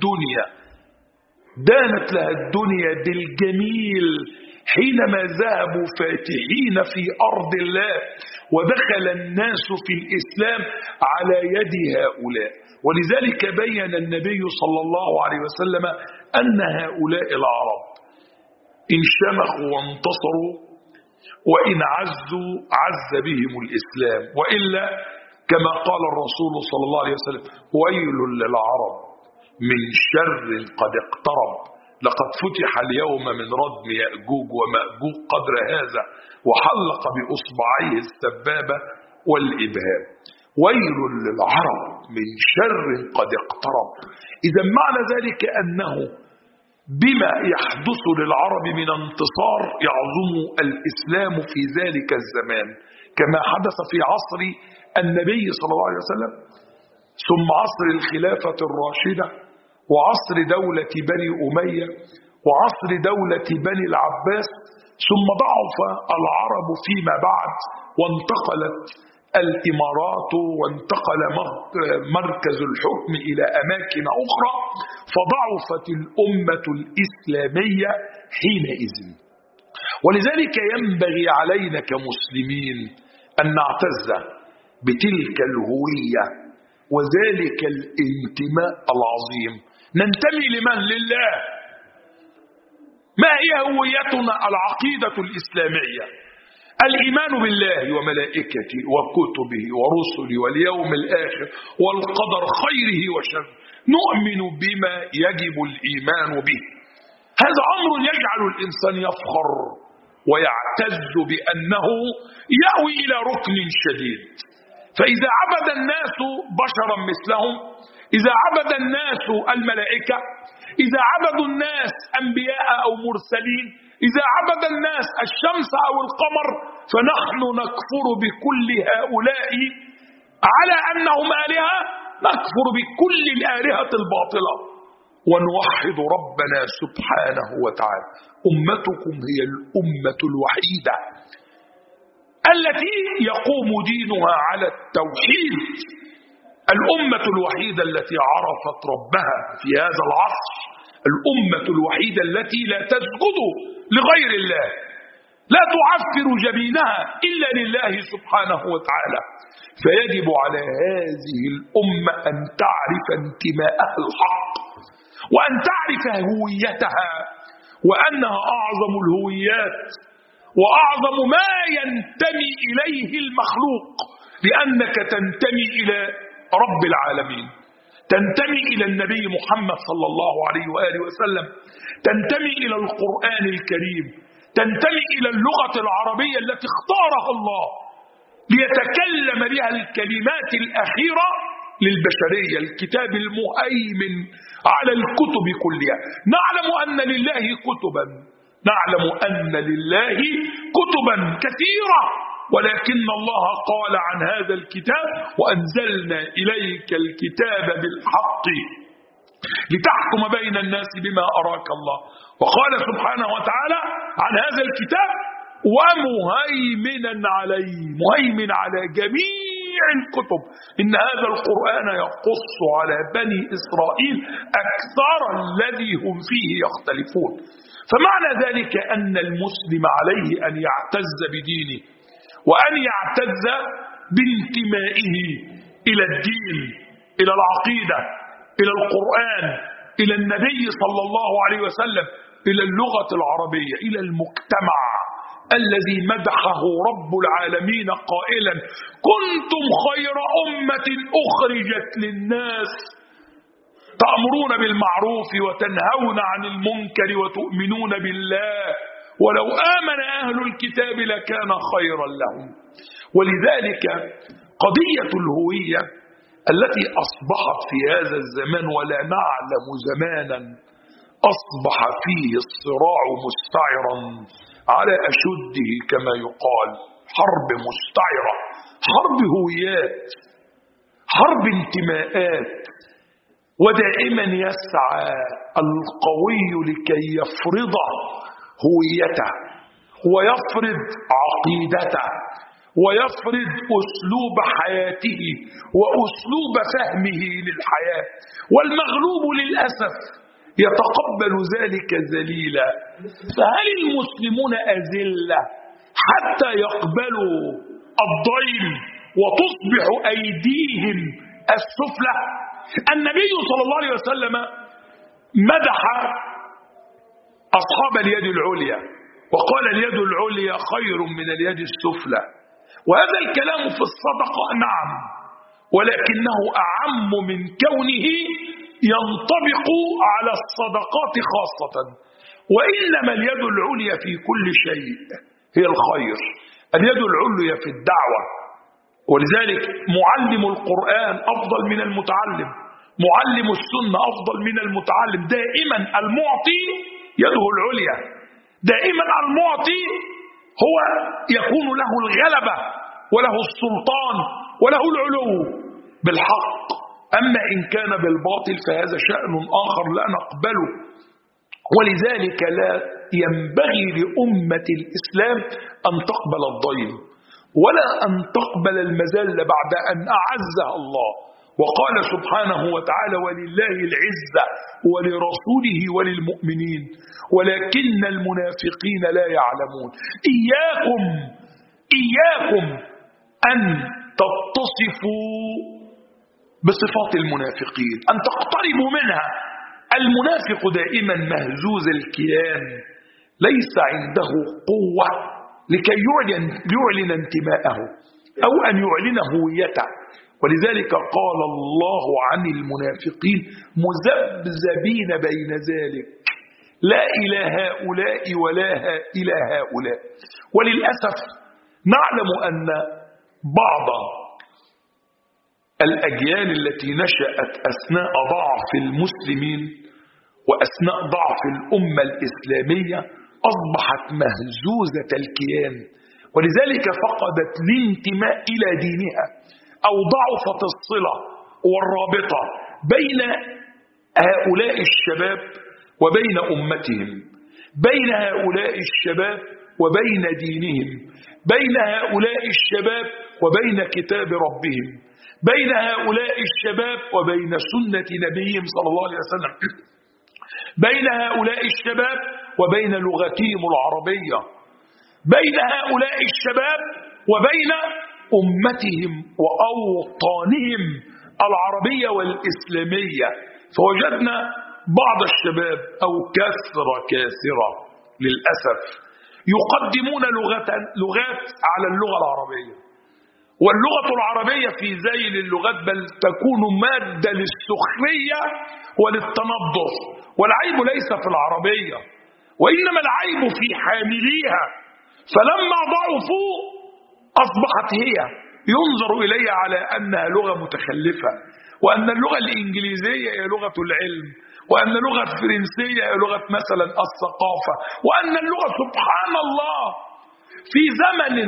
لها الدنيا بالجميل حينما ذهبوا فاتحين في أرض الله ودخل الناس في الإسلام على يد هؤلاء. ولذلك بين النبي صلى الله عليه وسلم أن هؤلاء العرب إن شمخوا وانتصروا وإن عزوا عز بهم الإسلام، وإلا كما قال الرسول صلى الله عليه وسلم ويل للعرب من شر قد اقترب، لقد فتح اليوم من ردم يأجوج ومأجوج قدر هذا وحلق بأصبعيه السبابة والإبهام. ويل للعرب من شر قد اقترب. إذا معنى ذلك أنه بما يحدث للعرب من انتصار يعظم الإسلام في ذلك الزمان، كما حدث في عصر النبي صلى الله عليه وسلم، ثم عصر الخلافة الراشدة، وعصر دولة بني أمية، وعصر دولة بني العباس، ثم ضعف العرب فيما بعد وانتقلت الإمارات وانتقل مركز الحكم إلى أماكن أخرى، فضعفت الأمة الإسلامية حينئذ. ولذلك ينبغي علينا كمسلمين أن نعتز بتلك الهوية وذلك الانتماء العظيم. ننتمي لمن؟ لله. ما هي هويتنا؟ العقيدة الإسلامية، الإيمان بالله وملائكته وكتبه ورسله واليوم الآخر والقدر خيره وشره، نؤمن بما يجب الإيمان به. هذا أمر يجعل الإنسان يفخر ويعتز بأنه يأوي إلى ركن شديد. فإذا عبد الناس بشرا مثلهم، إذا عبد الناس الملائكة، إذا عبدوا الناس أنبياء أو مرسلين، إذا عبد الناس الشمس أو القمر، فنحن نكفر بكل هؤلاء على أنهم آلهة، نكفر بكل الآلهة الباطلة ونوحد ربنا سبحانه وتعالى. أمتكم هي الأمة الوحيدة التي يقوم دينها على التوحيد، الأمة الوحيدة التي عرفت ربها في هذا العصر، الأمة الوحيدة التي لا تسجد لغير الله، لا تعفر جبينها إلا لله سبحانه وتعالى. فيجب على هذه الأمة أن تعرف انتماءها الحق، وأن تعرف هويتها، وأنها أعظم الهويات وأعظم ما ينتمي إليه المخلوق، لأنك تنتمي إلى رب العالمين، تنتمي إلى النبي محمد صلى الله عليه وآله وسلم، تنتمي إلى القرآن الكريم، تنتمي إلى اللغة العربية التي اختارها الله ليتكلم بها الكلمات الأخيرة للبشرية، الكتاب المهيمن على الكتب كلها. نعلم أن لله كتبا، نعلم أن لله كتبا كثيرة، ولكن الله قال عن هذا الكتاب وأنزلنا إليك الكتاب بالحق لتحكم بين الناس بما أراك الله. وقال سبحانه وتعالى عن هذا الكتاب ومهيمنا عليه، مهيمن على جميع الكتب. إن هذا القرآن يقص على بني إسرائيل أكثر الذي هم فيه يختلفون. فمعنى ذلك أن المسلم عليه أن يعتز بدينه، وأن يعتز بانتمائه إلى الدين، إلى العقيدة، إلى القرآن، إلى النبي صلى الله عليه وسلم، إلى اللغة العربية، إلى المجتمع الذي مدحه رب العالمين قائلا كنتم خير أمة أخرجت للناس تأمرون بالمعروف وتنهون عن المنكر وتؤمنون بالله ولو آمن أهل الكتاب لكان خيرا لهم. ولذلك قضية الهوية التي أصبحت في هذا الزمان ولا نعلم زمانا أصبح فيه الصراع مستعرا على أشده كما يقال، حرب مستعرة، حرب هويات، حرب انتماءات. ودائما يسعى القوي لكي يفرض هويته ويفرض عقيدته ويفرض أسلوب حياته وأسلوب فهمه للحياة، والمغلوب للأسف يتقبل ذلك ذليلا. فهل المسلمون أذلة حتى يقبلوا الضيم وتصبح أيديهم السفلى؟ النبي صلى الله عليه وسلم مدح أصحاب اليد العليا وقال اليد العليا خير من اليد السفلى، وهذا الكلام في الصدقة نعم، ولكنه أعم من كونه ينطبق على الصدقات خاصة. وإنما اليد العليا في كل شيء هي الخير، اليد العليا في الدعوة. ولذلك معلم القرآن أفضل من المتعلم، معلم السنة أفضل من المتعلم. دائما المعطي يده العليا، دائما المعطي هو يكون له الغلبة وله السلطان وله العلو بالحق. أما إن كان بالباطل فهذا شأن آخر لا نقبله. ولذلك لا ينبغي لأمة الإسلام أن تقبل الضيم ولا أن تقبل المذلة بعد أن أعزها الله. وقال سبحانه وتعالى ولله العزة ولرسوله وللمؤمنين ولكن المنافقين لا يعلمون. إياكم أن تتصفوا بصفات المنافقين، أن تقتربوا منها. المنافق دائما مهزوز الكيان، ليس عنده قوة لكي يعلن انتماءه أو أن يعلن هويته. ولذلك قال الله عن المنافقين مذبذبين بين ذلك، لا إلى هؤلاء ولا إلى هؤلاء. وللأسف نعلم أن بعض الأجيال التي نشأت أثناء ضعف المسلمين وأثناء ضعف الأمة الإسلامية أصبحت مهزوزة الكيان، ولذلك فقدت الانتماء إلى دينها، أو ضعفت الصلة والرابطة بين هؤلاء الشباب وبين أمتهم، بين هؤلاء الشباب وبين دينهم، بين هؤلاء الشباب وبين كتاب ربهم، بين هؤلاء الشباب وبين سنة نبيهم صلى الله عليه وسلم، بين هؤلاء الشباب وبين لغتهم العربية، بين هؤلاء الشباب وبين أمتهم وأوطانهم العربية والإسلامية. فوجدنا بعض الشباب أو كثرة للأسف يقدمون لغات على اللغة العربية، واللغة العربية في ذيل اللغات بل تكون مادة للسخرية وللتنظر. والعيب ليس في العربية وإنما العيب في حامليها، فلما ضعفوا أصبحت هي ينظر إليها على أنها لغة متخلفة، وأن اللغة الإنجليزية هي لغة العلم، وأن اللغة الفرنسية هي لغة مثلا الثقافة، وأن اللغة سبحان الله في زمن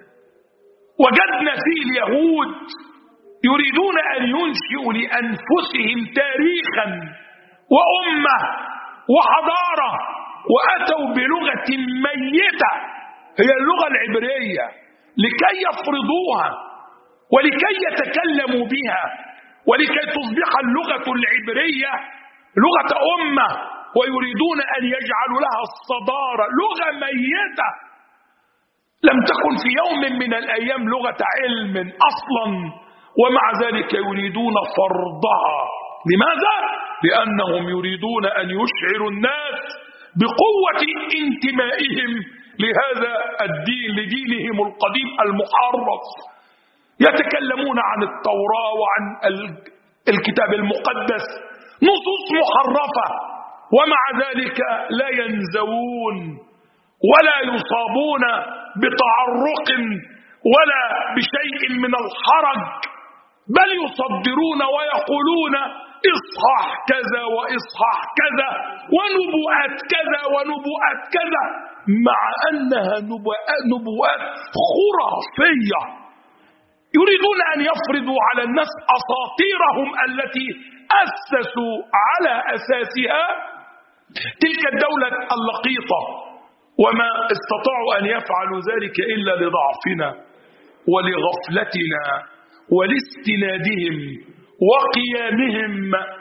وجدنا فيه اليهود يريدون أن ينشئوا لأنفسهم تاريخا وأمة وحضارة، وأتوا بلغة ميتة هي اللغة العبرية لكي يفرضوها ولكي يتكلموا بها ولكي تصبح اللغة العبرية لغة أمة، ويريدون أن يجعلوا لها الصدارة، لغة ميتة لم تكن في يوم من الأيام لغة علم أصلا، ومع ذلك يريدون فرضها. لماذا؟ لأنهم يريدون أن يشعروا الناس بقوة انتمائهم لهذا الدين، لدينهم القديم المحرف. يتكلمون عن التوراة وعن الكتاب المقدس نصوص محرفة، ومع ذلك لا ينزوون ولا يصابون بتعرق ولا بشيء من الحرج، بل يصدرون ويقولون إصحاح كذا وإصحاح كذا ونبوءات كذا ونبوءات كذا، مع أنها نبوءات خرافية. يريدون أن يفرضوا على الناس أساطيرهم التي أسسوا على أساسها تلك الدولة اللقيطة، وما استطاعوا أن يفعلوا ذلك إلا لضعفنا ولغفلتنا ولاستنادهم وقيامهم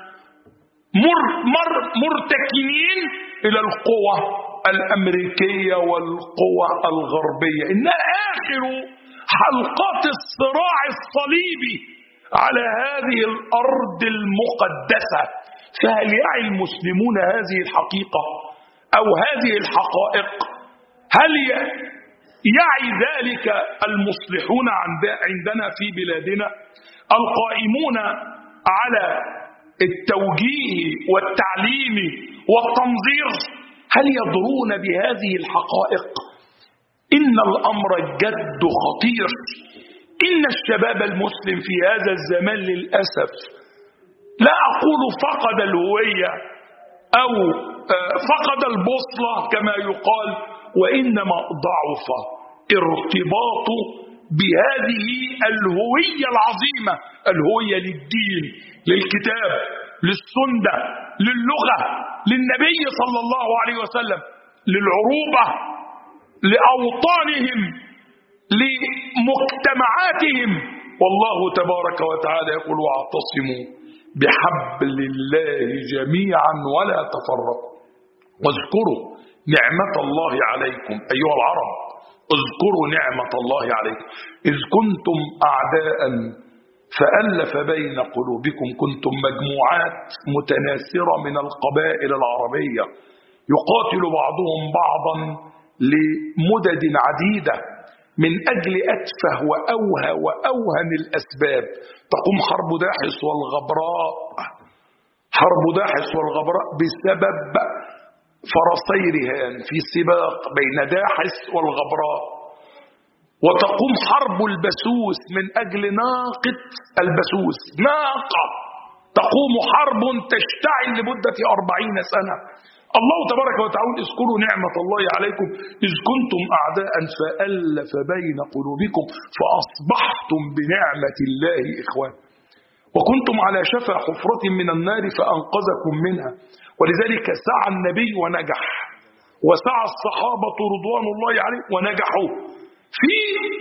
مرتكنين إلى القوى الأمريكية والقوى الغربية. إنها آخر حلقات الصراع الصليبي على هذه الأرض المقدسة. فهل يعي المسلمون هذه الحقيقة أو هذه الحقائق؟ هل يعي ذلك المصلحون عندنا في بلادنا القائمون على التوجيه والتعليم والتنظير؟ هل يدرون بهذه الحقائق؟ إن الأمر جد خطير. إن الشباب المسلم في هذا الزمان للأسف، لا أقول فقد الهوية أو فقد البوصلة كما يقال، وإنما ضعف ارتباطه بهذه الهوية العظيمة، الهوية للدين، للكتاب، للسنة، للغة، للنبي صلى الله عليه وسلم، للعروبة، لأوطانهم، لمجتمعاتهم. والله تبارك وتعالى يقول: واعتصموا بحبل الله جميعا ولا تفرقوا واذكروا نعمة الله عليكم أيها العرب، اذكروا نعمة الله عليكم إذ كنتم أعداء فألف بين قلوبكم، كنتم مجموعات متناثرة من القبائل العربية يقاتل بعضهم بعضا لمدد عديدة من أجل أتفه وأوهن الأسباب. تقوم حرب داحس والغبراء بسبب فرسي رهان في سباق بين داحس والغبراء، وتقوم حرب البسوس من أجل ناقة البسوس، ناقة تقوم حرب تشتعل لمدة 40 سنة. الله تبارك وتعالى: اذكروا نعمة الله عليكم إذ كنتم أعداء فألف بين قلوبكم فأصبحتم بنعمة الله إخوان، وكنتم على شفا حفرة من النار فأنقذكم منها. ولذلك سعى النبي ونجح، وسعى الصحابة رضوان الله عليهم ونجحوا في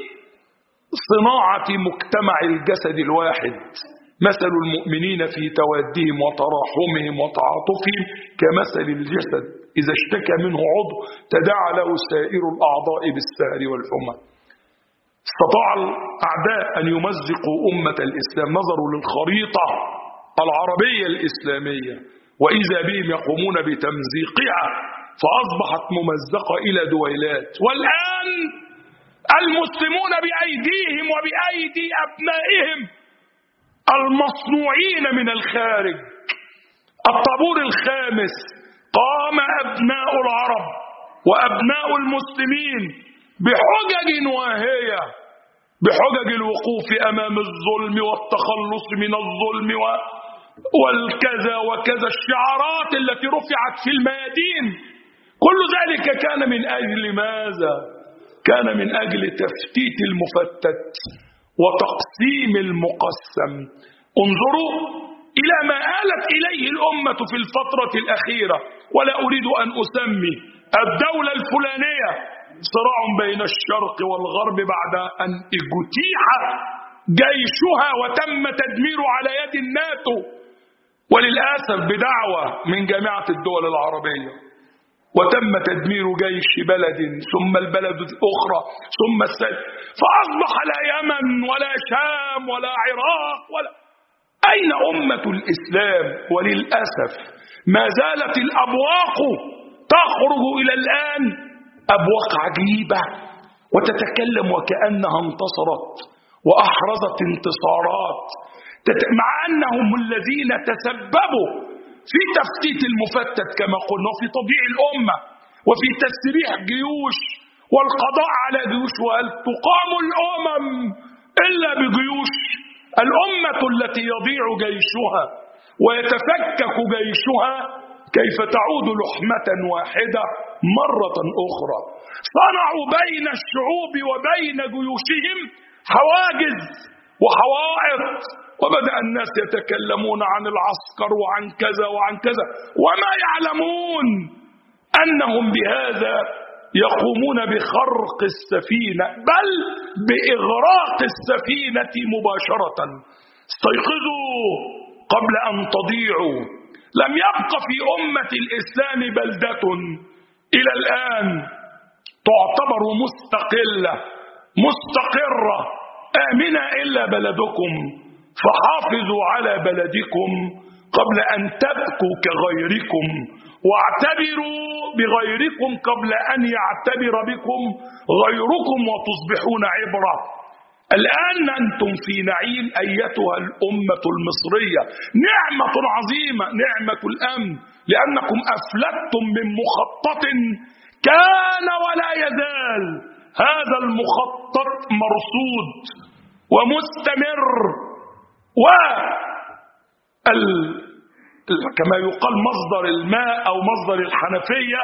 صناعة مجتمع الجسد الواحد. مثل المؤمنين في توادهم وتراحمهم وتعاطفهم كمثل الجسد إذا اشتكى منه عضو تداعى له سائر الأعضاء بالسهر والحمى. استطاع الأعداء أن يمزقوا أمة الإسلام، نظروا للخريطة العربية الإسلامية وإذا بهم يقومون بتمزيقها فأصبحت ممزقة إلى دويلات. والآن المسلمون بأيديهم وبأيدي أبنائهم المصنوعين من الخارج. الطابور الخامس قام أبناء العرب وأبناء المسلمين بحجج واهية، بحجج الوقوف أمام الظلم والتخلص من الظلم والكذا وكذا، الشعارات التي رفعت في الميادين، كل ذلك كان من أجل ماذا؟ كان من أجل تفتيت المفتت وتقسيم المقسم. انظروا إلى ما آلت إليه الأمة في الفترة الأخيرة، ولا أريد أن أسمي الدولة الفلانية، صراع بين الشرق والغرب بعد أن اجتيح جيشها وتم تدميره على يد الناتو، وللأسف بدعوة من جامعة الدول العربية، وتم تدمير جيش بلد ثم البلد الأخرى ثم السلم، فأصبح لا يمن ولا شام ولا عراق ولا أين أمة الإسلام؟ وللأسف ما زالت الأبواق تخرج إلى الآن، أبواق عجيبة وتتكلم وكأنها انتصرت وأحرزت انتصارات، مع أنهم الذين تسببوا في تفتيت المفتت كما قلنا، وفي تضييع الأمة، وفي تسريح جيوش والقضاء على جيوش. وهل تقام الأمم إلا بجيوش؟ الأمة التي يضيع جيشها ويتفكك جيشها كيف تعود لحمة واحدة مرة أخرى؟ صنعوا بين الشعوب وبين جيوشهم حواجز وحوائط، وبدأ الناس يتكلمون عن العسكر وعن كذا وعن كذا، وما يعلمون أنهم بهذا يقومون بخرق السفينة، بل بإغراق السفينة مباشرة. استيقظوا قبل أن تضيعوا. لم يبق في أمة الإسلام بلدة إلى الآن تعتبر مستقلة مستقرة آمنة إلا بلدكم، فحافظوا على بلدكم قبل أن تبكوا كغيركم، واعتبروا بغيركم قبل أن يعتبر بكم غيركم وتصبحون عبرة. الآن أنتم في نعيم أيتها الأمة المصرية، نعمة عظيمة، نعمة الأمن، لأنكم أفلتم من مخطط كان ولا يزال هذا المخطط مرصود ومستمر، كما يقال مصدر الماء أو مصدر الحنفية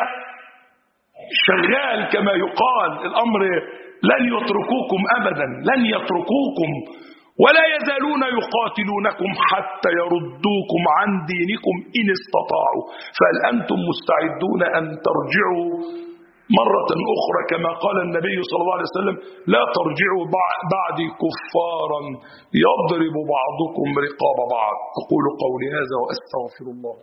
شغال كما يقال. الأمر لن يتركوكم أبدا، لن يتركوكم، ولا يزالون يقاتلونكم حتى يردوكم عن دينكم إن استطاعوا. فهل أنتم مستعدون أن ترجعوا مرة أخرى كما قال النبي صلى الله عليه وسلم: لا ترجعوا بعدي كفارا يضرب بعضكم رقاب بعض. أقول قولي هذا وأستغفر الله.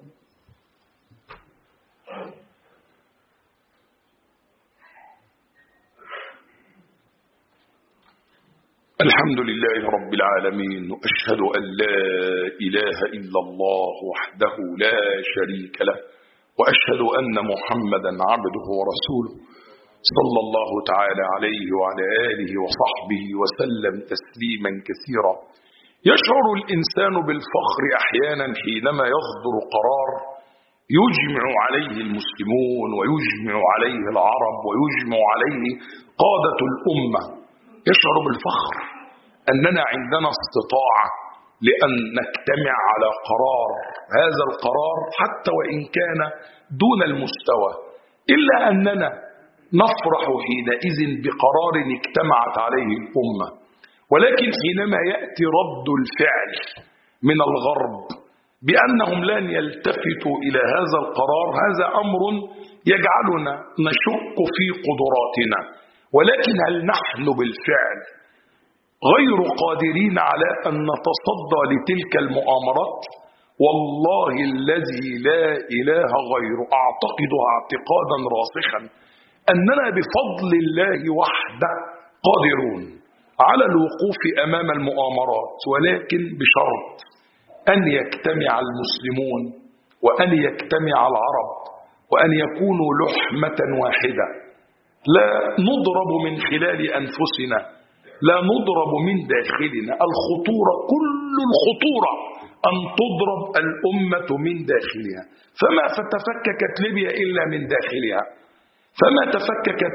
الحمد لله رب العالمين، وأشهد أن لا إله إلا الله وحده لا شريك له، وأشهد أن محمدا عبده ورسوله صلى الله تعالى عليه وعلى آله وصحبه وسلم تسليما كثيرا. يشعر الإنسان بالفخر أحيانا حينما يصدر قرار يجمع عليه المسلمون ويجمع عليه العرب ويجمع عليه قادة الأمة. يشعر بالفخر أننا عندنا استطاعة لأن نجتمع على قرار، هذا القرار حتى وإن كان دون المستوى، إلا أننا نفرح حينئذ بقرار اجتمعت عليه الأمة. ولكن حينما يأتي رد الفعل من الغرب بأنهم لن يلتفتوا إلى هذا القرار، هذا أمر يجعلنا نشك في قدراتنا. ولكن هل نحن بالفعل غير قادرين على أن نتصدى لتلك المؤامرات؟ والله الذي لا إله غيره أعتقدها اعتقادا راسخا أننا بفضل الله وحده قادرون على الوقوف أمام المؤامرات، ولكن بشرط أن يجتمع المسلمون وأن يجتمع العرب وأن يكونوا لحمة واحدة، لا نضرب من خلال أنفسنا، لا نضرب من داخلنا. الخطورة كل الخطورة أن تضرب الأمة من داخلها. فما تفككت ليبيا إلا من داخلها، فما تفككت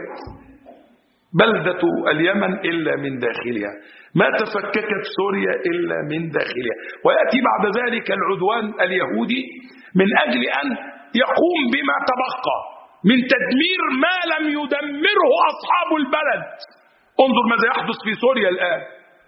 بلدة اليمن إلا من داخلها، ما تفككت سوريا إلا من داخلها. ويأتي بعد ذلك العدوان اليهودي من أجل أن يقوم بما تبقى من تدمير ما لم يدمره أصحاب البلد. انظر ماذا يحدث في سوريا الآن،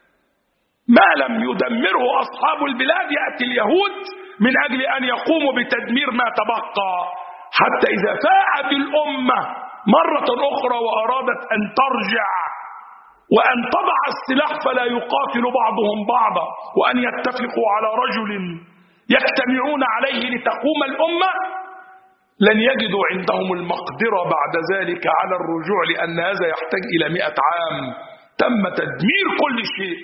ما لم يدمره أصحاب البلاد يأتي اليهود من أجل أن يقوموا بتدمير ما تبقى، حتى إذا فاءت الأمة مرة أخرى وأرادت أن ترجع وأن تضع السلاح فلا يقاتل بعضهم بعضا، وأن يتفقوا على رجل يجتمعون عليه لتقوم الأمة، لن يجدوا عندهم المقدرة بعد ذلك على الرجوع، لأن هذا يحتاج إلى 100 عام تم تدمير كل شيء.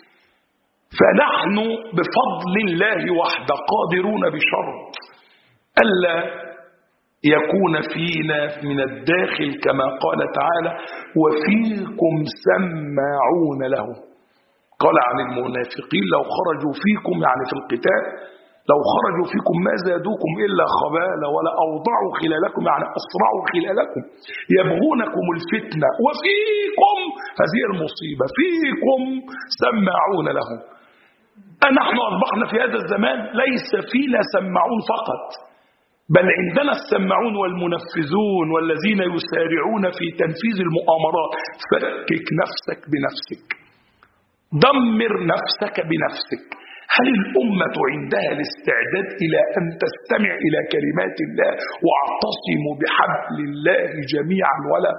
فنحن بفضل الله وحده قادرون بشرط ألا يكون فينا من الداخل كما قال تعالى: وفيكم سماعون له. قال عن المنافقين: لو خرجوا فيكم يعني في القتال لو خرجوا فيكم ما زادوكم إلا خبالا ولا أوضعوا خلالكم، يعني أسرعوا خلالكم، يبغونكم الفتنة وفيكم، هذه المصيبة، فيكم سماعون لهم. نحن أصبحنا في هذا الزمان ليس فينا سماعون فقط، بل عندنا السماعون والمنفذون والذين يسارعون في تنفيذ المؤامرات. فكك نفسك بنفسك، دمر نفسك بنفسك. هل الأمة عندها الاستعداد إلى أن تستمع إلى كلمات الله واعتصموا بحبل الله جميعا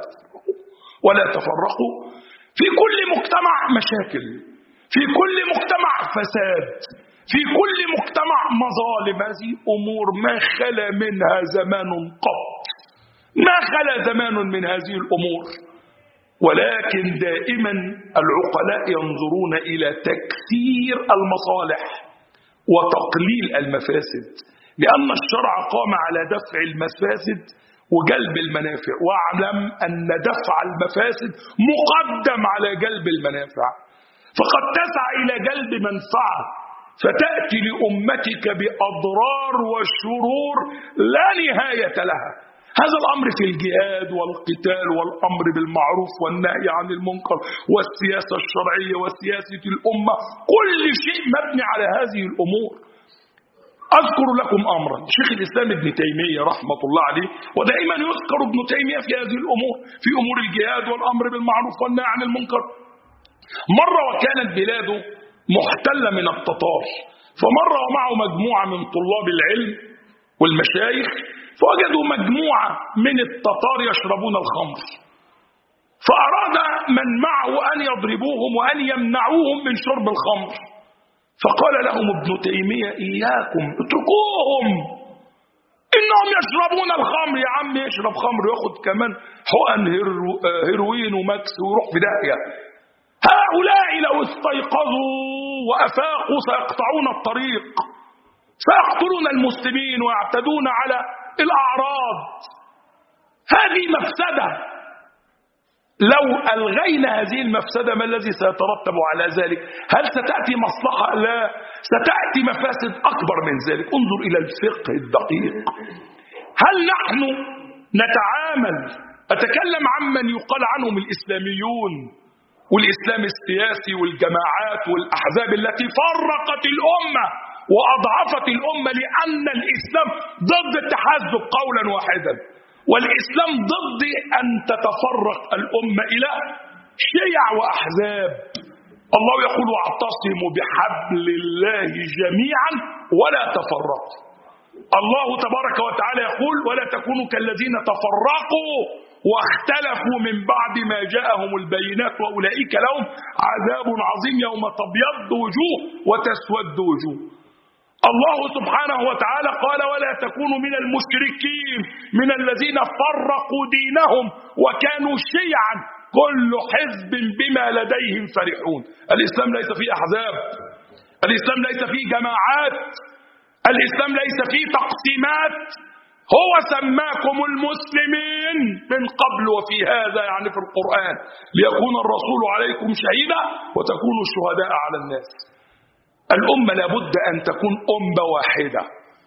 ولا تفرقوا؟ في كل مجتمع مشاكل، في كل مجتمع فساد، في كل مجتمع مظالم. هذه أمور ما خلا منها زمان قط، ما خلا زمان من هذه الأمور. ولكن دائما العقلاء ينظرون إلى تكثير المصالح وتقليل المفاسد، لأن الشرع قام على دفع المفاسد وجلب المنافع، واعلم أن دفع المفاسد مقدم على جلب المنافع. فقد تسعى إلى جلب منفعة فتأتي لأمتك بأضرار وشرور لا نهاية لها. هذا الأمر في الجهاد والقتال والأمر بالمعروف والنهي عن المنكر والسياسة الشرعية وسياسة الأمة، كل شيء مبني على هذه الأمور. أذكر لكم أمرا، شيخ الإسلام ابن تيمية رحمة الله عليه، ودائما يذكر ابن تيمية في هذه الأمور، في أمور الجهاد والأمر بالمعروف والنهي عن المنكر. مرة وكانت بلاده محتلة من التتار، فمر ومعه مجموعة من طلاب العلم والمشايخ، فوجدوا مجموعة من التتار يشربون الخمر، فأراد من معه أن يضربوهم وأن يمنعوهم من شرب الخمر. فقال لهم ابن تيمية: إياكم، اتركوهم، إنهم يشربون الخمر. يا عم يشرب خمر وياخد كمان حقن هيروين وماكس ويروح في داهية. هؤلاء لو استيقظوا وأفاقوا سيقطعون الطريق، سيقتلون المسلمين ويعتدون على الأعراض. هذه مفسدة، لو ألغينا هذه المفسدة ما الذي سيترتب على ذلك؟ هل ستأتي مصلحة؟ لا، ستأتي مفاسد أكبر من ذلك. انظر إلى الفقه الدقيق. هل نحن نتعامل، أتكلم عمن يقال عنهم الإسلاميون والإسلام السياسي والجماعات والأحزاب التي فرقت الأمة وأضعفت الأمة، لأن الإسلام ضد التحزب قولا واحدا، والإسلام ضد أن تتفرق الأمة إلى شيع وأحزاب. الله يقول: واعتصموا بحبل الله جميعا ولا تفرقوا. الله تبارك وتعالى يقول: ولا تكونوا كالذين تفرقوا واختلفوا من بعد ما جاءهم البينات وأولئك لهم عذاب عظيم يوم تبيض وجوه وتسود وجوه. الله سبحانه وتعالى قال: ولا تكونوا من المشركين من الذين فرقوا دينهم وكانوا شيعا كل حزب بما لديهم فرحون. الإسلام ليس فيه أحزاب، الإسلام ليس فيه جماعات، الإسلام ليس فيه تقسيمات. هو سماكم المسلمين من قبل وفي هذا، يعني في القرآن، ليكون الرسول عليكم شهيدا وتكونوا الشهداء على الناس. الأمة لابد أن تكون أمة واحدة،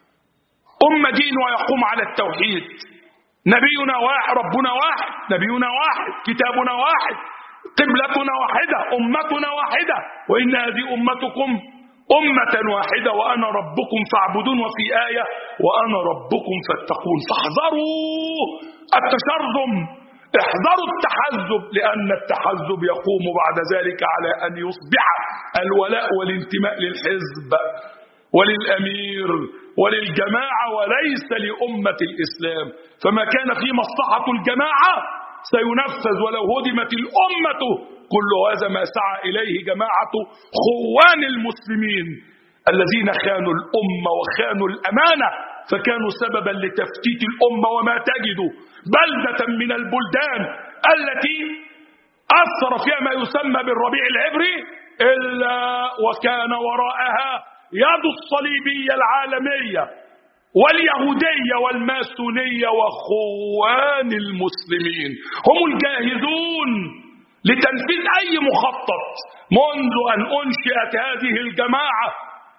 أمة دينها يقوم على التوحيد. نبينا واحد، ربنا واحد، نبينا واحد، كتابنا واحد، قبلتنا واحدة، أمتنا واحدة. وإن هذه أمتكم أمة واحدة وأنا ربكم فاعبدون، وفي آية: وأنا ربكم فاتقون. فاحذروا التشرذم، احذروا التحزب، لأن التحزب يقوم بعد ذلك على أن يصبح الولاء والانتماء للحزب وللأمير وللجماعة وليس لأمة الإسلام. فما كان في مصلحة الجماعة سينفذ ولو هدمت الأمة. كل هذا ما سعى إليه جماعة خوان المسلمين الذين خانوا الأمة وخانوا الأمانة، فكانوا سببا لتفتيت الأمة. وما تجد بلدة من البلدان التي أثر فيها ما يسمى بالربيع العبري إلا وكان وراءها يد الصليبية العالمية واليهودية والماسونية وخوان المسلمين. هم الجاهزون لتنفيذ أي مخطط. منذ أن أنشئت هذه الجماعة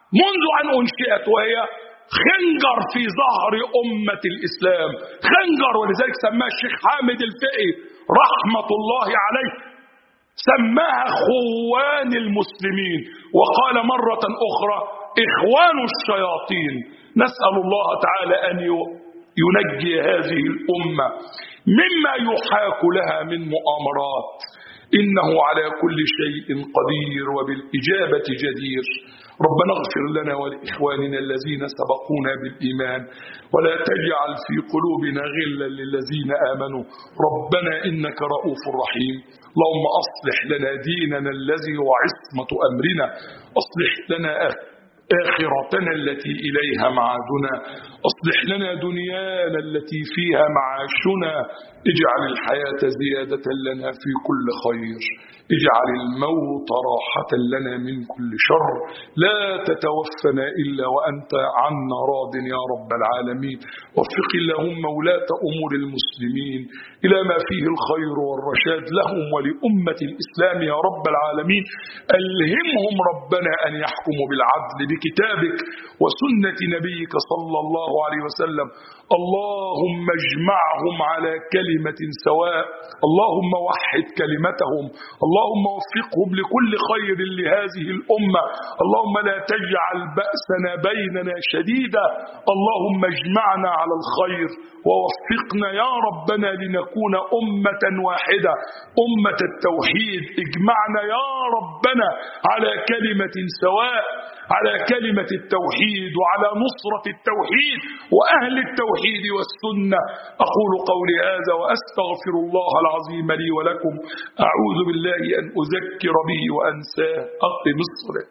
منذ أن أنشئت وهي خنجر في ظهر أمة الإسلام، خنجر. ولذلك سماها الشيخ حامد الفقي رحمة الله عليه، سماها خوان المسلمين، وقال مرة أخرى إخوان الشياطين. نسأل الله تعالى أن ينجي هذه الأمة مما يحاك لها من مؤامرات، إنه على كل شيء قدير وبالإجابة جدير. ربنا اغفر لنا ولإخواننا الذين سبقونا بالإيمان، ولا تجعل في قلوبنا غلا للذين آمنوا، ربنا إنك رؤوف رحيم. اللهم أصلح لنا ديننا الذي هو عصمة أمرنا، أصلح لنا آخرتنا التي إليها معادنا، أصلح لنا دنيانا التي فيها معاشنا، اجعل الحياة زيادة لنا في كل خير، اجعل الموت راحة لنا من كل شر، لا تتوفنا إلا وأنت عنا راض يا رب العالمين. وفق اللهم ولاة أمور المسلمين إلى ما فيه الخير والرشاد لهم ولأمة الإسلام يا رب العالمين. ألهمهم ربنا أن يحكموا بالعدل بكتابك وسنة نبيك صلى الله عليه وسلم. اللهم اجمعهم على كلمة سواء، اللهم وحد كلمتهم، اللهم وفقهم لكل خير لهذه الأمة، اللهم لا تجعل بأسنا بيننا شديدا، اللهم اجمعنا على الخير ووفقنا يا ربنا لنكون أمة واحدة، أمة التوحيد. اجمعنا يا ربنا على كلمة سواء، على كلمة التوحيد وعلى نصرة التوحيد وأهل التوحيد والسنة. أقول قولي هذا وأستغفر الله العظيم لي ولكم. أعوذ بالله أن أذكر به وأنساه. أقم الصلاة.